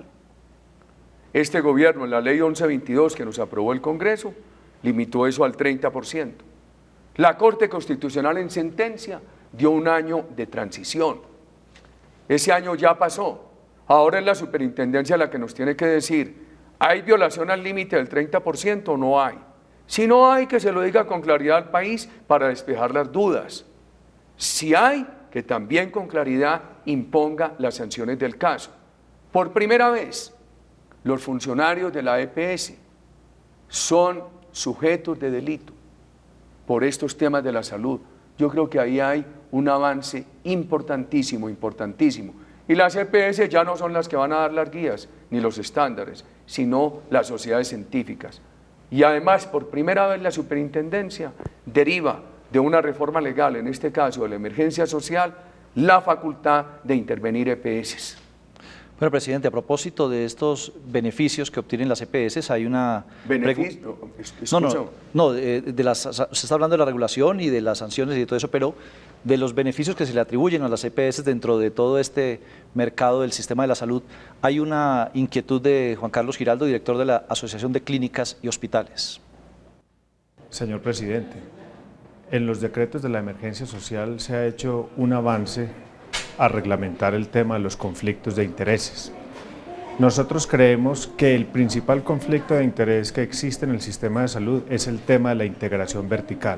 Este gobierno, en la ley once veintidós que nos aprobó el Congreso, limitó eso al treinta por ciento. La Corte Constitucional en sentencia dio un año de transición. Ese año ya pasó. Ahora es la superintendencia la que nos tiene que decir, ¿hay violación al límite del treinta por ciento o no hay? Si no hay, que se lo diga con claridad al país para despejar las dudas. Si hay, que también con claridad imponga las sanciones del caso. Por primera vez, los funcionarios de la E P S son sujetos de delito por estos temas de la salud. Yo creo que ahí hay un avance importantísimo, importantísimo. Y las E P S ya no son las que van a dar las guías ni los estándares, sino las sociedades científicas. Y además, por primera vez la superintendencia deriva de una reforma legal, en este caso de la emergencia social, la facultad de intervenir E P S. Bueno, presidente, a propósito de estos beneficios que obtienen las E P S, hay una... ¿Beneficio? No, no, no de, de las, se está hablando de la regulación y de las sanciones y de todo eso, pero de los beneficios que se le atribuyen a las E P S dentro de todo este mercado del sistema de la salud, hay una inquietud de Juan Carlos Giraldo, director de la Asociación de Clínicas y Hospitales. Señor presidente, en los decretos de la emergencia social se ha hecho un avance a reglamentar el tema de los conflictos de intereses. Nosotros creemos que el principal conflicto de interés que existe en el sistema de salud es el tema de la integración vertical.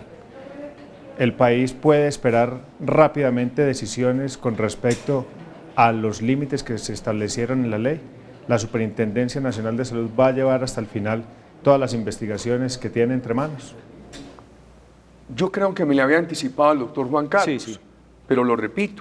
El país puede esperar rápidamente decisiones con respecto a los límites que se establecieron en la ley. La Superintendencia Nacional de Salud va a llevar hasta el final todas las investigaciones que tiene entre manos. Yo creo que me le había anticipado al doctor Juan Carlos, sí, sí. Pero lo repito.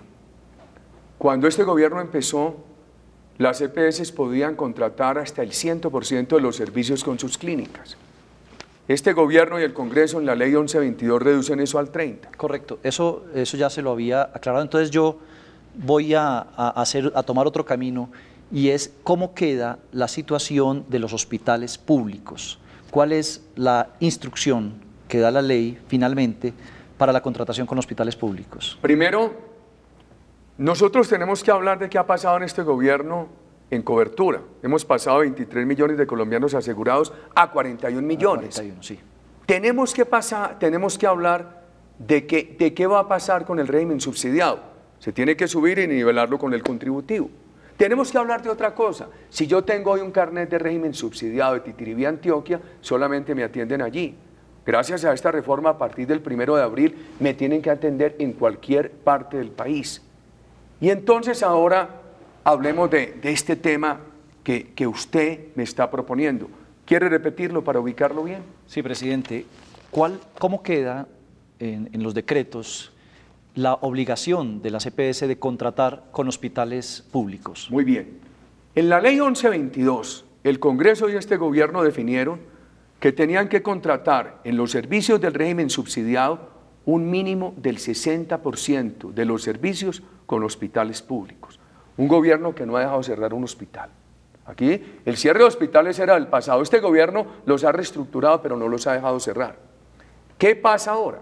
Cuando este gobierno empezó, las E P S podían contratar hasta el cien por ciento de los servicios con sus clínicas. Este gobierno y el Congreso en la ley once veintidós reducen eso al treinta. Correcto, eso, eso ya se lo había aclarado. Entonces yo voy a, a, hacer, a tomar otro camino y es cómo queda la situación de los hospitales públicos. ¿Cuál es la instrucción que da la ley finalmente para la contratación con hospitales públicos? Primero, nosotros tenemos que hablar de qué ha pasado en este gobierno en cobertura. Hemos pasado veintitrés millones de colombianos asegurados a cuarenta y un millones. cuarenta y uno, sí. Tenemos que pasar, tenemos que hablar de qué, de qué va a pasar con el régimen subsidiado. Se tiene que subir y nivelarlo con el contributivo. Tenemos que hablar de otra cosa. Si yo tengo hoy un carnet de régimen subsidiado de Titiribí, Antioquia, solamente me atienden allí. Gracias a esta reforma, a partir del primero de abril, me tienen que atender en cualquier parte del país. Y entonces ahora hablemos de, de este tema que, que usted me está proponiendo. ¿Quiere repetirlo para ubicarlo bien? Sí, presidente. ¿Cuál, ¿Cómo queda en, en los decretos la obligación de las E P S de contratar con hospitales públicos? Muy bien. En la ley once veintidós, el Congreso y este gobierno definieron que tenían que contratar en los servicios del régimen subsidiado un mínimo del sesenta por ciento de los servicios con hospitales públicos. Un gobierno que no ha dejado cerrar un hospital. Aquí el cierre de hospitales era del pasado. Este gobierno los ha reestructurado, pero no los ha dejado cerrar. ¿Qué pasa ahora?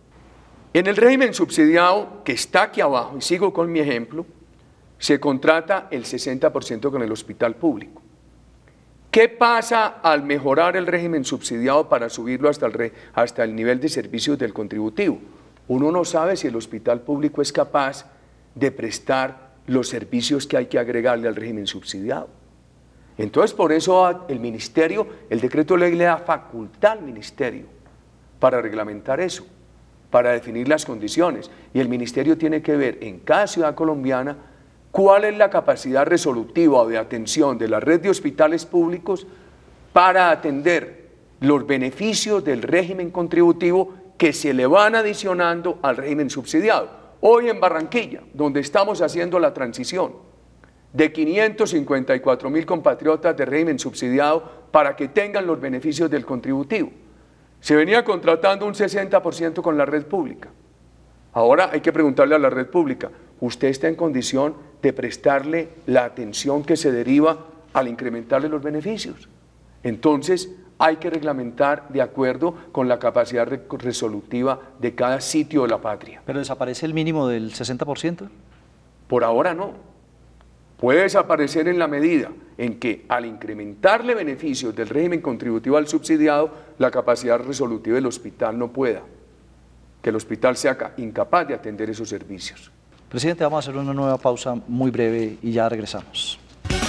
En el régimen subsidiado, que está aquí abajo, y sigo con mi ejemplo, se contrata el sesenta por ciento con el hospital público. ¿Qué pasa al mejorar el régimen subsidiado para subirlo hasta el, re, hasta el nivel de servicios del contributivo? Uno no sabe si el hospital público es capaz de prestar los servicios que hay que agregarle al régimen subsidiado. Entonces, por eso el ministerio, el decreto de ley le da facultad al ministerio para reglamentar eso, para definir las condiciones. Y el ministerio tiene que ver en cada ciudad colombiana cuál es la capacidad resolutiva o de atención de la red de hospitales públicos para atender los beneficios del régimen contributivo que se le van adicionando al régimen subsidiado. Hoy en Barranquilla, donde estamos haciendo la transición de quinientos cincuenta y cuatro mil compatriotas de régimen subsidiado para que tengan los beneficios del contributivo. Se venía contratando un sesenta por ciento con la red pública. Ahora hay que preguntarle a la red pública, ¿usted está en condición de prestarle la atención que se deriva al incrementarle los beneficios? Entonces hay que reglamentar de acuerdo con la capacidad resolutiva de cada sitio de la patria. ¿Pero desaparece el mínimo del sesenta por ciento? Por ahora no. Puede desaparecer en la medida en que al incrementarle beneficios del régimen contributivo al subsidiado, la capacidad resolutiva del hospital no pueda, que el hospital sea incapaz de atender esos servicios. Presidente, vamos a hacer una nueva pausa muy breve y ya regresamos.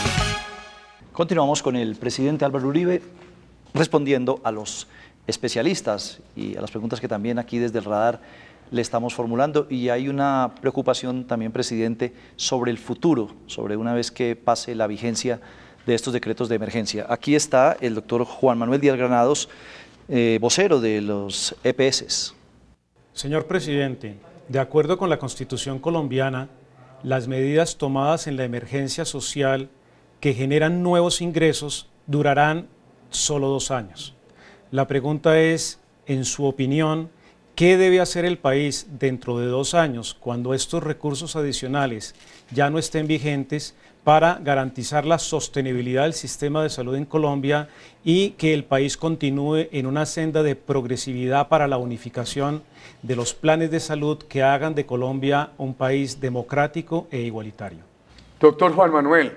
Continuamos con el presidente Álvaro Uribe respondiendo a los especialistas y a las preguntas que también aquí desde el radar le estamos formulando, y hay una preocupación también, presidente, sobre el futuro, sobre una vez que pase la vigencia de estos decretos de emergencia. Aquí está el doctor Juan Manuel Díaz Granados, eh, vocero de los E P S. Señor presidente, de acuerdo con la Constitución colombiana, las medidas tomadas en la emergencia social que generan nuevos ingresos durarán solo dos años. La pregunta es, en su opinión, ¿qué debe hacer el país dentro de dos años cuando estos recursos adicionales ya no estén vigentes para garantizar la sostenibilidad del sistema de salud en Colombia y que el país continúe en una senda de progresividad para la unificación de los planes de salud que hagan de Colombia un país democrático e igualitario? Doctor Juan Manuel,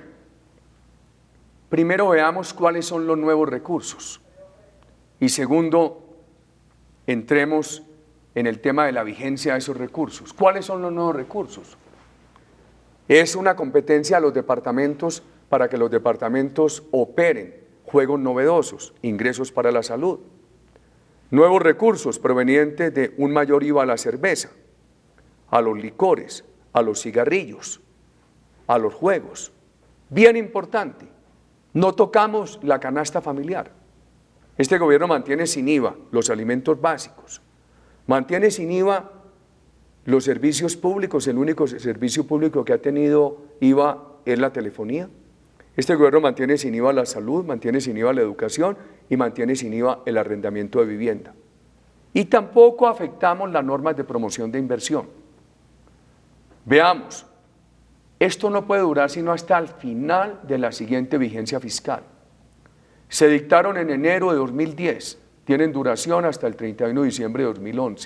primero veamos cuáles son los nuevos recursos y segundo, entremos en el tema de la vigencia de esos recursos. ¿Cuáles son los nuevos recursos? Es una competencia a los departamentos para que los departamentos operen juegos novedosos, ingresos para la salud. Nuevos recursos provenientes de un mayor I V A a la cerveza, a los licores, a los cigarrillos, a los juegos. Bien importante, no tocamos la canasta familiar. Este gobierno mantiene sin I V A los alimentos básicos. Mantiene sin I V A los servicios públicos, el único servicio público que ha tenido I V A es la telefonía. Este gobierno mantiene sin I V A la salud, mantiene sin I V A la educación y mantiene sin I V A el arrendamiento de vivienda. Y tampoco afectamos las normas de promoción de inversión. Veamos, esto no puede durar sino hasta el final de la siguiente vigencia fiscal. Se dictaron en enero de dos mil diez. Tienen duración hasta el treinta y uno de diciembre de dos mil once,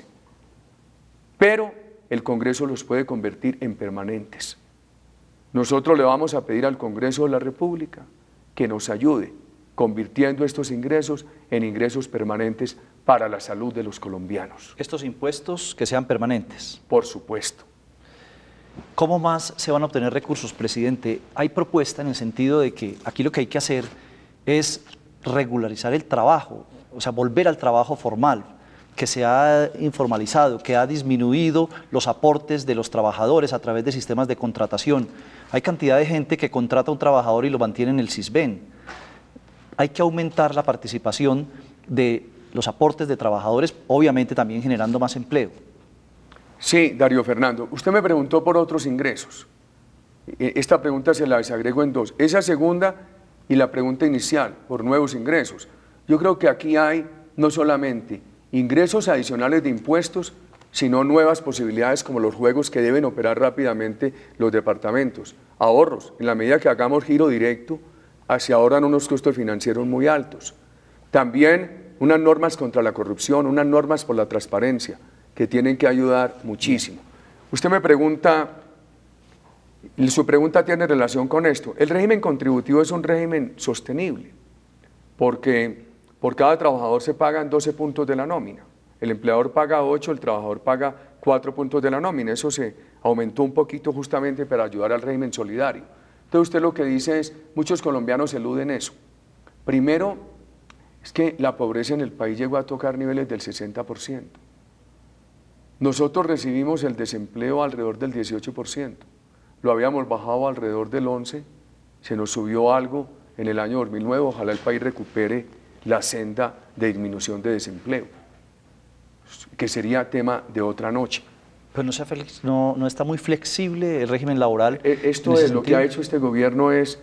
pero el Congreso los puede convertir en permanentes. Nosotros le vamos a pedir al Congreso de la República que nos ayude convirtiendo estos ingresos en ingresos permanentes para la salud de los colombianos. ¿Estos impuestos que sean permanentes? Por supuesto. ¿Cómo más se van a obtener recursos, presidente? Hay propuesta en el sentido de que aquí lo que hay que hacer es regularizar el trabajo, o sea, volver al trabajo formal, que se ha informalizado, que ha disminuido los aportes de los trabajadores a través de sistemas de contratación. Hay cantidad de gente que contrata a un trabajador y lo mantiene en el Sisbén. Hay que aumentar la participación de los aportes de trabajadores, obviamente también generando más empleo. Sí, Darío Fernando, usted me preguntó por otros ingresos. Esta pregunta se la desagrego en dos. Esa segunda y la pregunta inicial, por nuevos ingresos. Yo creo que aquí hay no solamente ingresos adicionales de impuestos, sino nuevas posibilidades como los juegos que deben operar rápidamente los departamentos. Ahorros, en la medida que hagamos giro directo, se ahorran unos costos financieros muy altos. También unas normas contra la corrupción, unas normas por la transparencia, que tienen que ayudar muchísimo. Usted me pregunta, su pregunta tiene relación con esto. El régimen contributivo es un régimen sostenible, porque por cada trabajador se pagan doce puntos de la nómina. El empleador paga ocho, el trabajador paga cuatro puntos de la nómina. Eso se aumentó un poquito justamente para ayudar al régimen solidario. Entonces usted lo que dice es, muchos colombianos eluden eso. Primero, es que la pobreza en el país llegó a tocar niveles del sesenta por ciento. Nosotros recibimos el desempleo alrededor del dieciocho por ciento. Lo habíamos bajado alrededor del once por ciento, se nos subió algo en el año dos mil nueve, ojalá el país recupere la senda de disminución de desempleo, que sería tema de otra noche. Pero no, sea flex, no, no está muy flexible el régimen laboral. Esto es lo que ha hecho este gobierno es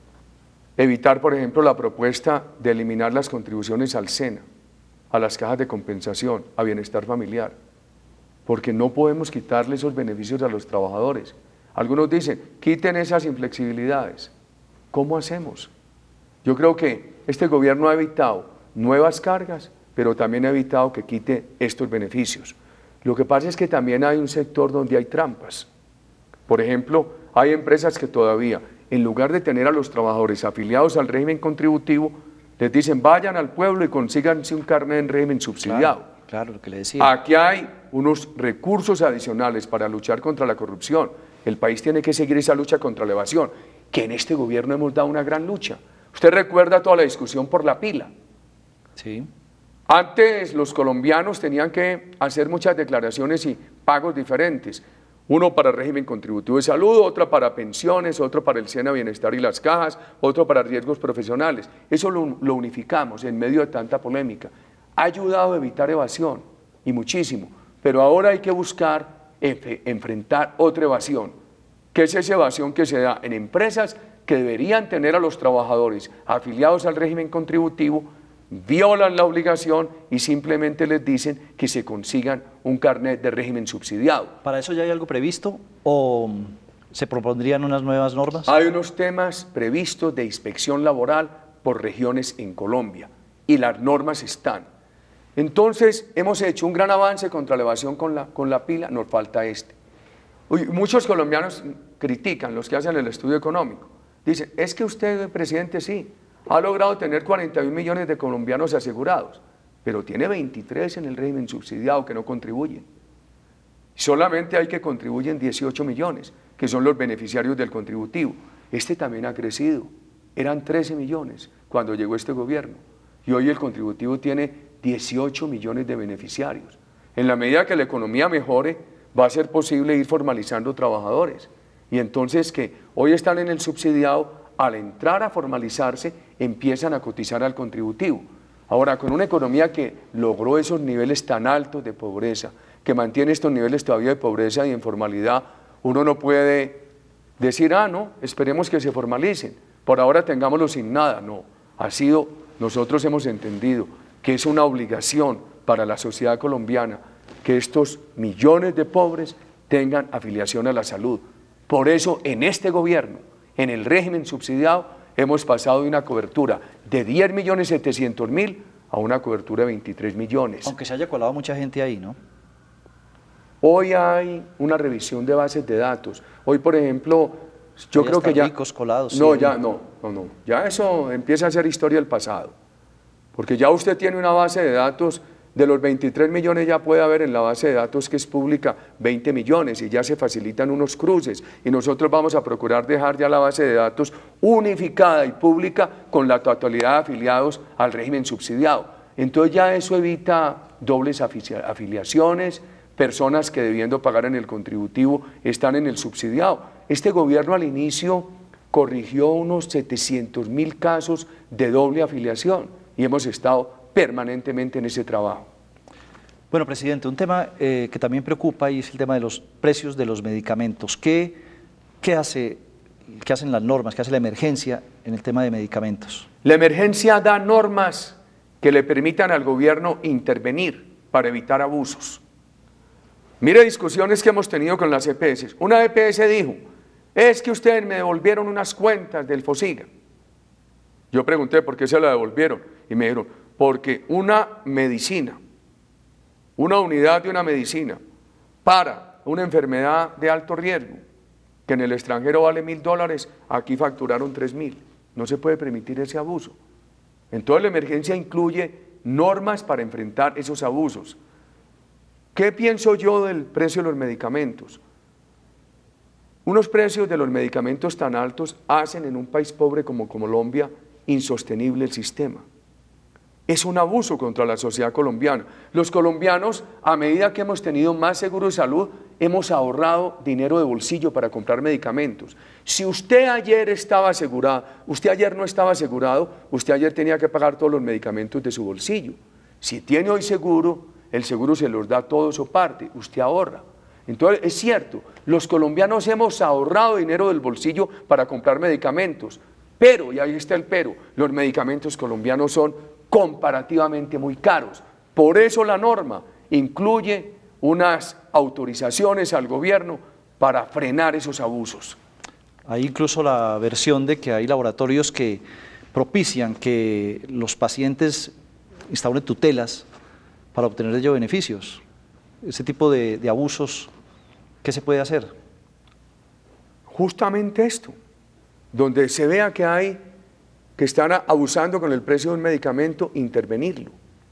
evitar, por ejemplo, la propuesta de eliminar las contribuciones al SENA, a las cajas de compensación, a bienestar familiar, porque no podemos quitarle esos beneficios a los trabajadores. Algunos dicen, quiten esas inflexibilidades. ¿Cómo hacemos? Yo creo que este gobierno ha evitado nuevas cargas, pero también ha evitado que quite estos beneficios. Lo que pasa es que también hay un sector donde hay trampas. Por ejemplo, hay empresas que todavía, en lugar de tener a los trabajadores afiliados al régimen contributivo, les dicen vayan al pueblo y consíganse un carnet en régimen subsidiado. Claro, claro, lo que le decía. Aquí hay unos recursos adicionales para luchar contra la corrupción. El país tiene que seguir esa lucha contra la evasión, que en este gobierno hemos dado una gran lucha. Usted recuerda toda la discusión por la pila. Sí. Antes los colombianos tenían que hacer muchas declaraciones y pagos diferentes. Uno para el régimen contributivo de salud, otro para pensiones, otro para el SENA Bienestar y las cajas, otro para riesgos profesionales. Eso lo, lo unificamos en medio de tanta polémica. Ha ayudado a evitar evasión, y muchísimo, pero ahora hay que buscar enf- enfrentar otra evasión, que es esa evasión que se da en empresas que deberían tener a los trabajadores afiliados al régimen contributivo, violan la obligación y simplemente les dicen que se consigan un carnet de régimen subsidiado. ¿Para eso ya hay algo previsto o se propondrían unas nuevas normas? Hay unos temas previstos de inspección laboral por regiones en Colombia y las normas están. Entonces hemos hecho un gran avance contra la evasión con la, con la pila, nos falta este. Uy, muchos colombianos critican, los que hacen el estudio económico, dicen, es que usted, presidente, sí, ha logrado tener cuarenta y un millones de colombianos asegurados, pero tiene veintitrés en el régimen subsidiado que no contribuyen. Solamente hay que contribuyen dieciocho millones, que son los beneficiarios del contributivo. Este también ha crecido, eran trece millones cuando llegó este gobierno, y hoy el contributivo tiene dieciocho millones de beneficiarios. En la medida que la economía mejore, va a ser posible ir formalizando trabajadores. Y entonces que hoy están en el subsidiado, al entrar a formalizarse, empiezan a cotizar al contributivo. Ahora, con una economía que logró esos niveles tan altos de pobreza, que mantiene estos niveles todavía de pobreza y informalidad, uno no puede decir, ah, no, esperemos que se formalicen, por ahora tengámoslo sin nada. No, ha sido, nosotros hemos entendido que es una obligación para la sociedad colombiana que estos millones de pobres tengan afiliación a la salud. Por eso, en este gobierno, en el régimen subsidiado, hemos pasado de una cobertura de diez millones setecientos mil a una cobertura de veintitrés millones. Aunque se haya colado mucha gente ahí, ¿no? Hoy hay una revisión de bases de datos. Hoy, por ejemplo, yo Ahí creo que ya... ricos colados. No, sí. ya no, no, no. Ya eso empieza a ser historia del pasado. Porque ya usted tiene una base de datos, de los veintitrés millones ya puede haber en la base de datos que es pública veinte millones y ya se facilitan unos cruces y nosotros vamos a procurar dejar ya la base de datos unificada y pública con la totalidad de afiliados al régimen subsidiado. Entonces ya eso evita dobles afiliaciones, personas que debiendo pagar en el contributivo están en el subsidiado. Este gobierno al inicio corrigió unos setecientos mil casos de doble afiliación y hemos estado permanentemente en ese trabajo. Bueno, presidente, un tema eh, que también preocupa y es el tema de los precios de los medicamentos. ¿Qué, qué, hace, qué hacen las normas, qué hace la emergencia en el tema de medicamentos? La emergencia da normas que le permitan al gobierno intervenir para evitar abusos. Mire discusiones que hemos tenido con las E P S. Una E P S dijo, es que ustedes me devolvieron unas cuentas del FOSIGA. Yo pregunté por qué se la devolvieron y me dijeron, porque una medicina, una unidad de una medicina para una enfermedad de alto riesgo, que en el extranjero vale mil dólares, aquí facturaron tres mil. No se puede permitir ese abuso. Entonces la emergencia incluye normas para enfrentar esos abusos. ¿Qué pienso yo del precio de los medicamentos? Unos precios de los medicamentos tan altos hacen en un país pobre como Colombia insostenible el sistema. Es un abuso contra la sociedad colombiana. Los colombianos, a medida que hemos tenido más seguro de salud, hemos ahorrado dinero de bolsillo para comprar medicamentos. Si usted ayer estaba asegurado, usted ayer no estaba asegurado, usted ayer tenía que pagar todos los medicamentos de su bolsillo. Si tiene hoy seguro, el seguro se los da todos o parte, usted ahorra. Entonces, es cierto, los colombianos hemos ahorrado dinero del bolsillo para comprar medicamentos, pero, y ahí está el pero, los medicamentos colombianos son comparativamente muy caros. Por eso la norma incluye unas autorizaciones al gobierno para frenar esos abusos. Hay incluso la versión de que hay laboratorios que propician que los pacientes instauren tutelas para obtener de ello beneficios. Ese tipo de, de abusos, ¿qué se puede hacer? Justamente esto, donde se vea que hay, que están abusando con el precio de un medicamento, intervenirlo.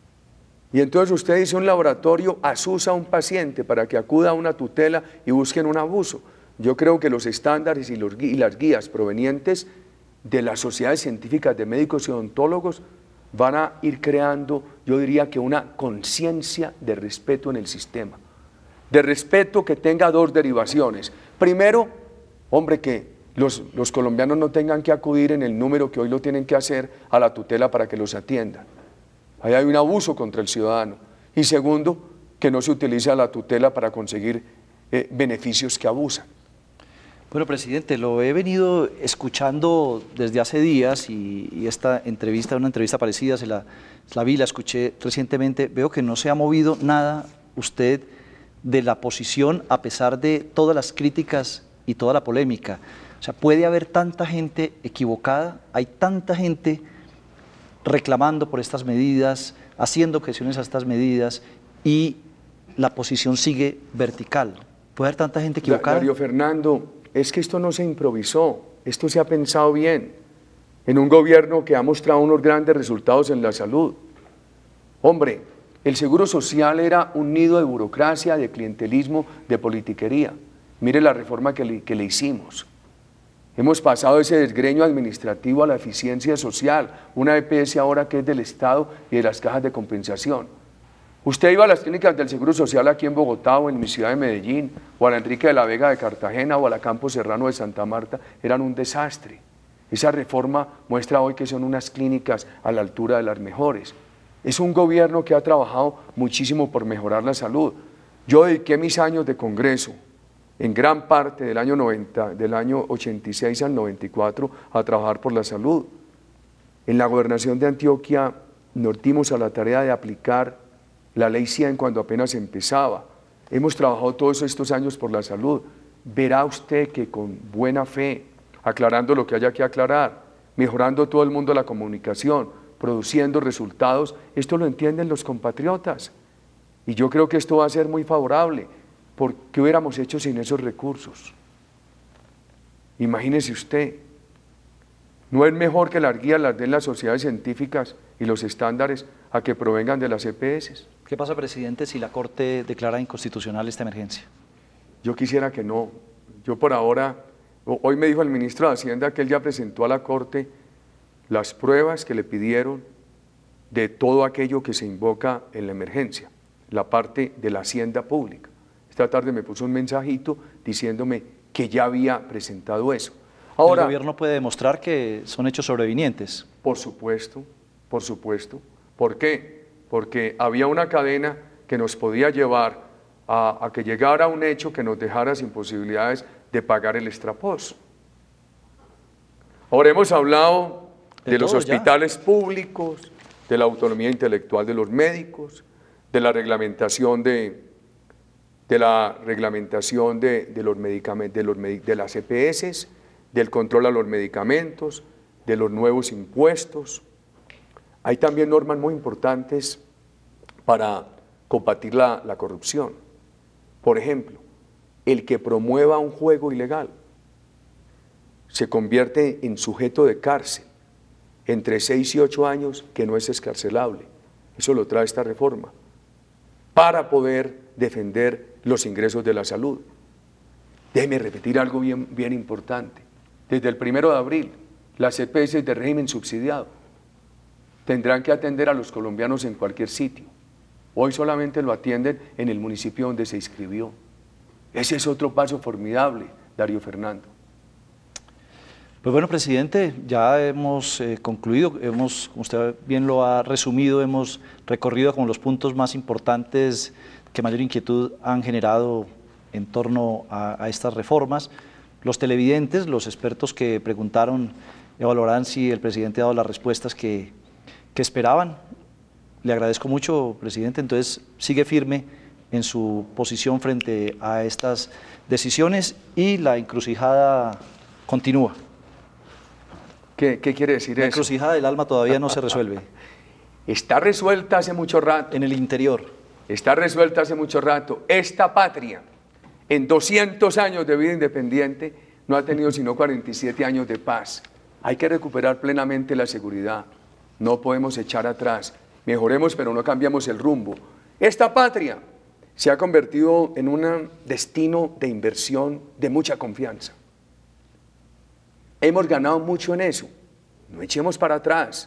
Y entonces usted dice, un laboratorio asusa a un paciente para que acuda a una tutela y busquen un abuso. Yo creo que los estándares y, los, y las guías provenientes de las sociedades científicas de médicos y odontólogos van a ir creando, yo diría que una conciencia de respeto en el sistema, de respeto que tenga dos derivaciones. Primero, hombre, que los, los colombianos no tengan que acudir en el número que hoy lo tienen que hacer a la tutela para que los atiendan. Ahí hay un abuso contra el ciudadano. Y segundo, que no se utiliza la tutela para conseguir eh, beneficios que abusan. Bueno, presidente, lo he venido escuchando desde hace días y, y esta entrevista, una entrevista parecida, se la, la vi, la escuché recientemente. Veo que no se ha movido nada usted de la posición a pesar de todas las críticas y toda la polémica. O sea, puede haber tanta gente equivocada, hay tanta gente reclamando por estas medidas, haciendo objeciones a estas medidas y la posición sigue vertical. ¿Puede haber tanta gente equivocada? Darío Fernando, es que esto no se improvisó, esto se ha pensado bien, en un gobierno que ha mostrado unos grandes resultados en la salud. Hombre, el seguro social era un nido de burocracia, de clientelismo, de politiquería. Mire la reforma que le, que le hicimos. Hemos pasado ese desgreño administrativo a la eficiencia social, una E P S ahora que es del Estado y de las cajas de compensación. Usted iba a las clínicas del Seguro Social aquí en Bogotá o en mi ciudad de Medellín, o a la Enrique de la Vega de Cartagena o a la Campos Serrano de Santa Marta, eran un desastre. Esa reforma muestra hoy que son unas clínicas a la altura de las mejores. Es un gobierno que ha trabajado muchísimo por mejorar la salud. Yo dediqué mis años de Congreso, en gran parte del año, noventa, del año ochenta y seis al noventa y cuatro, a trabajar por la salud. En la gobernación de Antioquia nos dimos a la tarea de aplicar la ley cien cuando apenas empezaba. Hemos trabajado todos estos años por la salud. Verá usted que con buena fe, aclarando lo que haya que aclarar, mejorando todo el mundo la comunicación, produciendo resultados, esto lo entienden los compatriotas. Y yo creo que esto va a ser muy favorable. ¿Por qué hubiéramos hecho sin esos recursos? Imagínese usted, ¿no es mejor que las guías las den las sociedades científicas y los estándares a que provengan de las E P S? ¿Qué pasa, presidente, si la Corte declara inconstitucional esta emergencia? Yo quisiera que no. Yo por ahora, hoy me dijo el ministro de Hacienda que él ya presentó a la Corte las pruebas que le pidieron de todo aquello que se invoca en la emergencia, la parte de la hacienda pública. Esta tarde me puso un mensajito diciéndome que ya había presentado eso. Ahora, ¿el gobierno puede demostrar que son hechos sobrevinientes? Por supuesto, por supuesto. ¿Por qué? Porque había una cadena que nos podía llevar a, a que llegara un hecho que nos dejara sin posibilidades de pagar el extraposo. Ahora hemos hablado de, de los hospitales ya. públicos, de la autonomía intelectual de los médicos, de la reglamentación de, de, la reglamentación de, de, los medicamentos, de, los, de las E P S, del control a los medicamentos, de los nuevos impuestos. Hay también normas muy importantes para combatir la, la corrupción. Por ejemplo, el que promueva un juego ilegal se convierte en sujeto de cárcel entre seis y ocho años que no es excarcelable. Eso lo trae esta reforma para poder defender los ingresos de la salud. Déjeme repetir algo bien, bien importante. Desde el primero de abril, las E P S de régimen subsidiado tendrán que atender a los colombianos en cualquier sitio. Hoy solamente lo atienden en el municipio donde se inscribió. Ese es otro paso formidable, Darío Fernando. Pues bueno, presidente, ya hemos eh, concluido, hemos, como usted bien lo ha resumido, hemos recorrido como los puntos más importantes que mayor inquietud han generado en torno a, a estas reformas. Los televidentes, los expertos que preguntaron, evaluarán si el presidente ha dado las respuestas que, que esperaban. Le agradezco mucho, presidente, entonces sigue firme en su posición frente a estas decisiones y la encrucijada continúa. ¿Qué, qué quiere decir la eso? La encrucijada del alma todavía no se resuelve. Está resuelta hace mucho rato. En el interior. Está resuelta hace mucho rato. Esta patria, en doscientos años de vida independiente, no ha tenido sino cuarenta y siete años de paz. Hay que recuperar plenamente la seguridad. No podemos echar atrás. Mejoremos, pero no cambiamos el rumbo. Esta patria se ha convertido en un destino de inversión de mucha confianza. Hemos ganado mucho en eso. No echemos para atrás,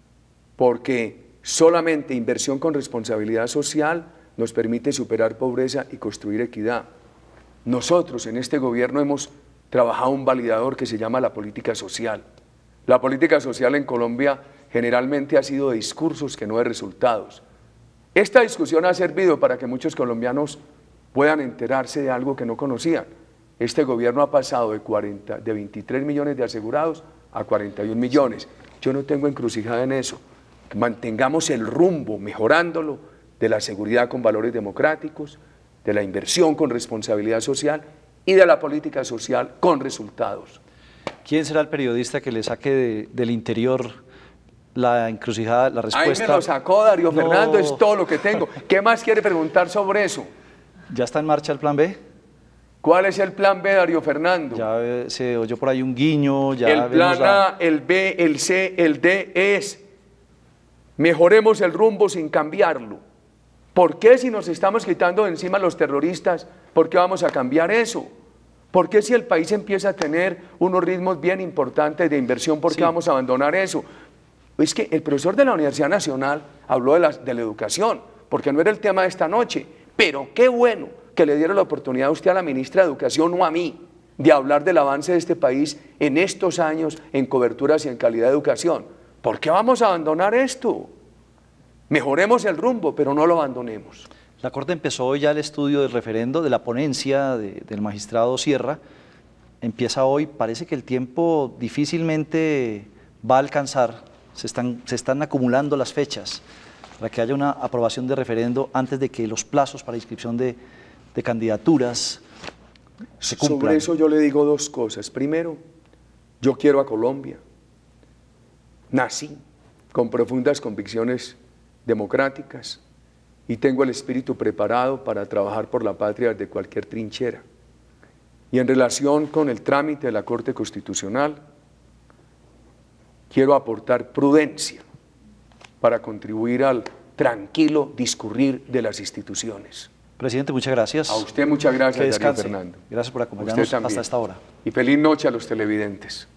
porque solamente inversión con responsabilidad social nos permite superar pobreza y construir equidad. Nosotros en este gobierno hemos trabajado un validador que se llama la política social. La política social en Colombia generalmente ha sido de discursos que no de resultados. Esta discusión ha servido para que muchos colombianos puedan enterarse de algo que no conocían. Este gobierno ha pasado de, cuarenta, de veintitrés millones de asegurados a cuarenta y un millones. Yo no tengo encrucijada en eso. Mantengamos el rumbo, mejorándolo, de la seguridad con valores democráticos, de la inversión con responsabilidad social y de la política social con resultados. ¿Quién será el periodista que le saque de, del interior la encrucijada, la respuesta? Ahí me lo sacó Darío no. Fernando, es todo lo que tengo. ¿Qué más quiere preguntar sobre eso? ¿Ya está en marcha el plan B? ¿Cuál es el plan B, Darío Fernando? Ya se oyó por ahí un guiño. Ya el plan la... A, el B, el C, el D es mejoremos el rumbo sin cambiarlo. ¿Por qué si nos estamos quitando de encima los terroristas, por qué vamos a cambiar eso? ¿Por qué si el país empieza a tener unos ritmos bien importantes de inversión, por qué sí. vamos a abandonar eso? Es que el profesor de la Universidad Nacional habló de la, de la educación, porque no era el tema de esta noche, pero qué bueno que le dieron la oportunidad a usted, a la ministra de Educación, o a mí, de hablar del avance de este país en estos años en coberturas y en calidad de educación. ¿Por qué vamos a abandonar esto? Mejoremos el rumbo, pero no lo abandonemos. La Corte empezó hoy ya el estudio del referendo, de la ponencia de, del magistrado Sierra. Empieza hoy, parece que el tiempo difícilmente va a alcanzar, se están, se están acumulando las fechas para que haya una aprobación de referendo antes de que los plazos para inscripción de, de candidaturas se cumplan. Sobre eso yo le digo dos cosas. Primero, yo quiero a Colombia. Nací con profundas convicciones democráticas y tengo el espíritu preparado para trabajar por la patria desde cualquier trinchera. Y en relación con el trámite de la Corte Constitucional, quiero aportar prudencia para contribuir al tranquilo discurrir de las instituciones. Presidente, muchas gracias. A usted muchas gracias, Darío Fernando. Gracias por acompañarnos hasta esta hora. Y feliz noche a los televidentes.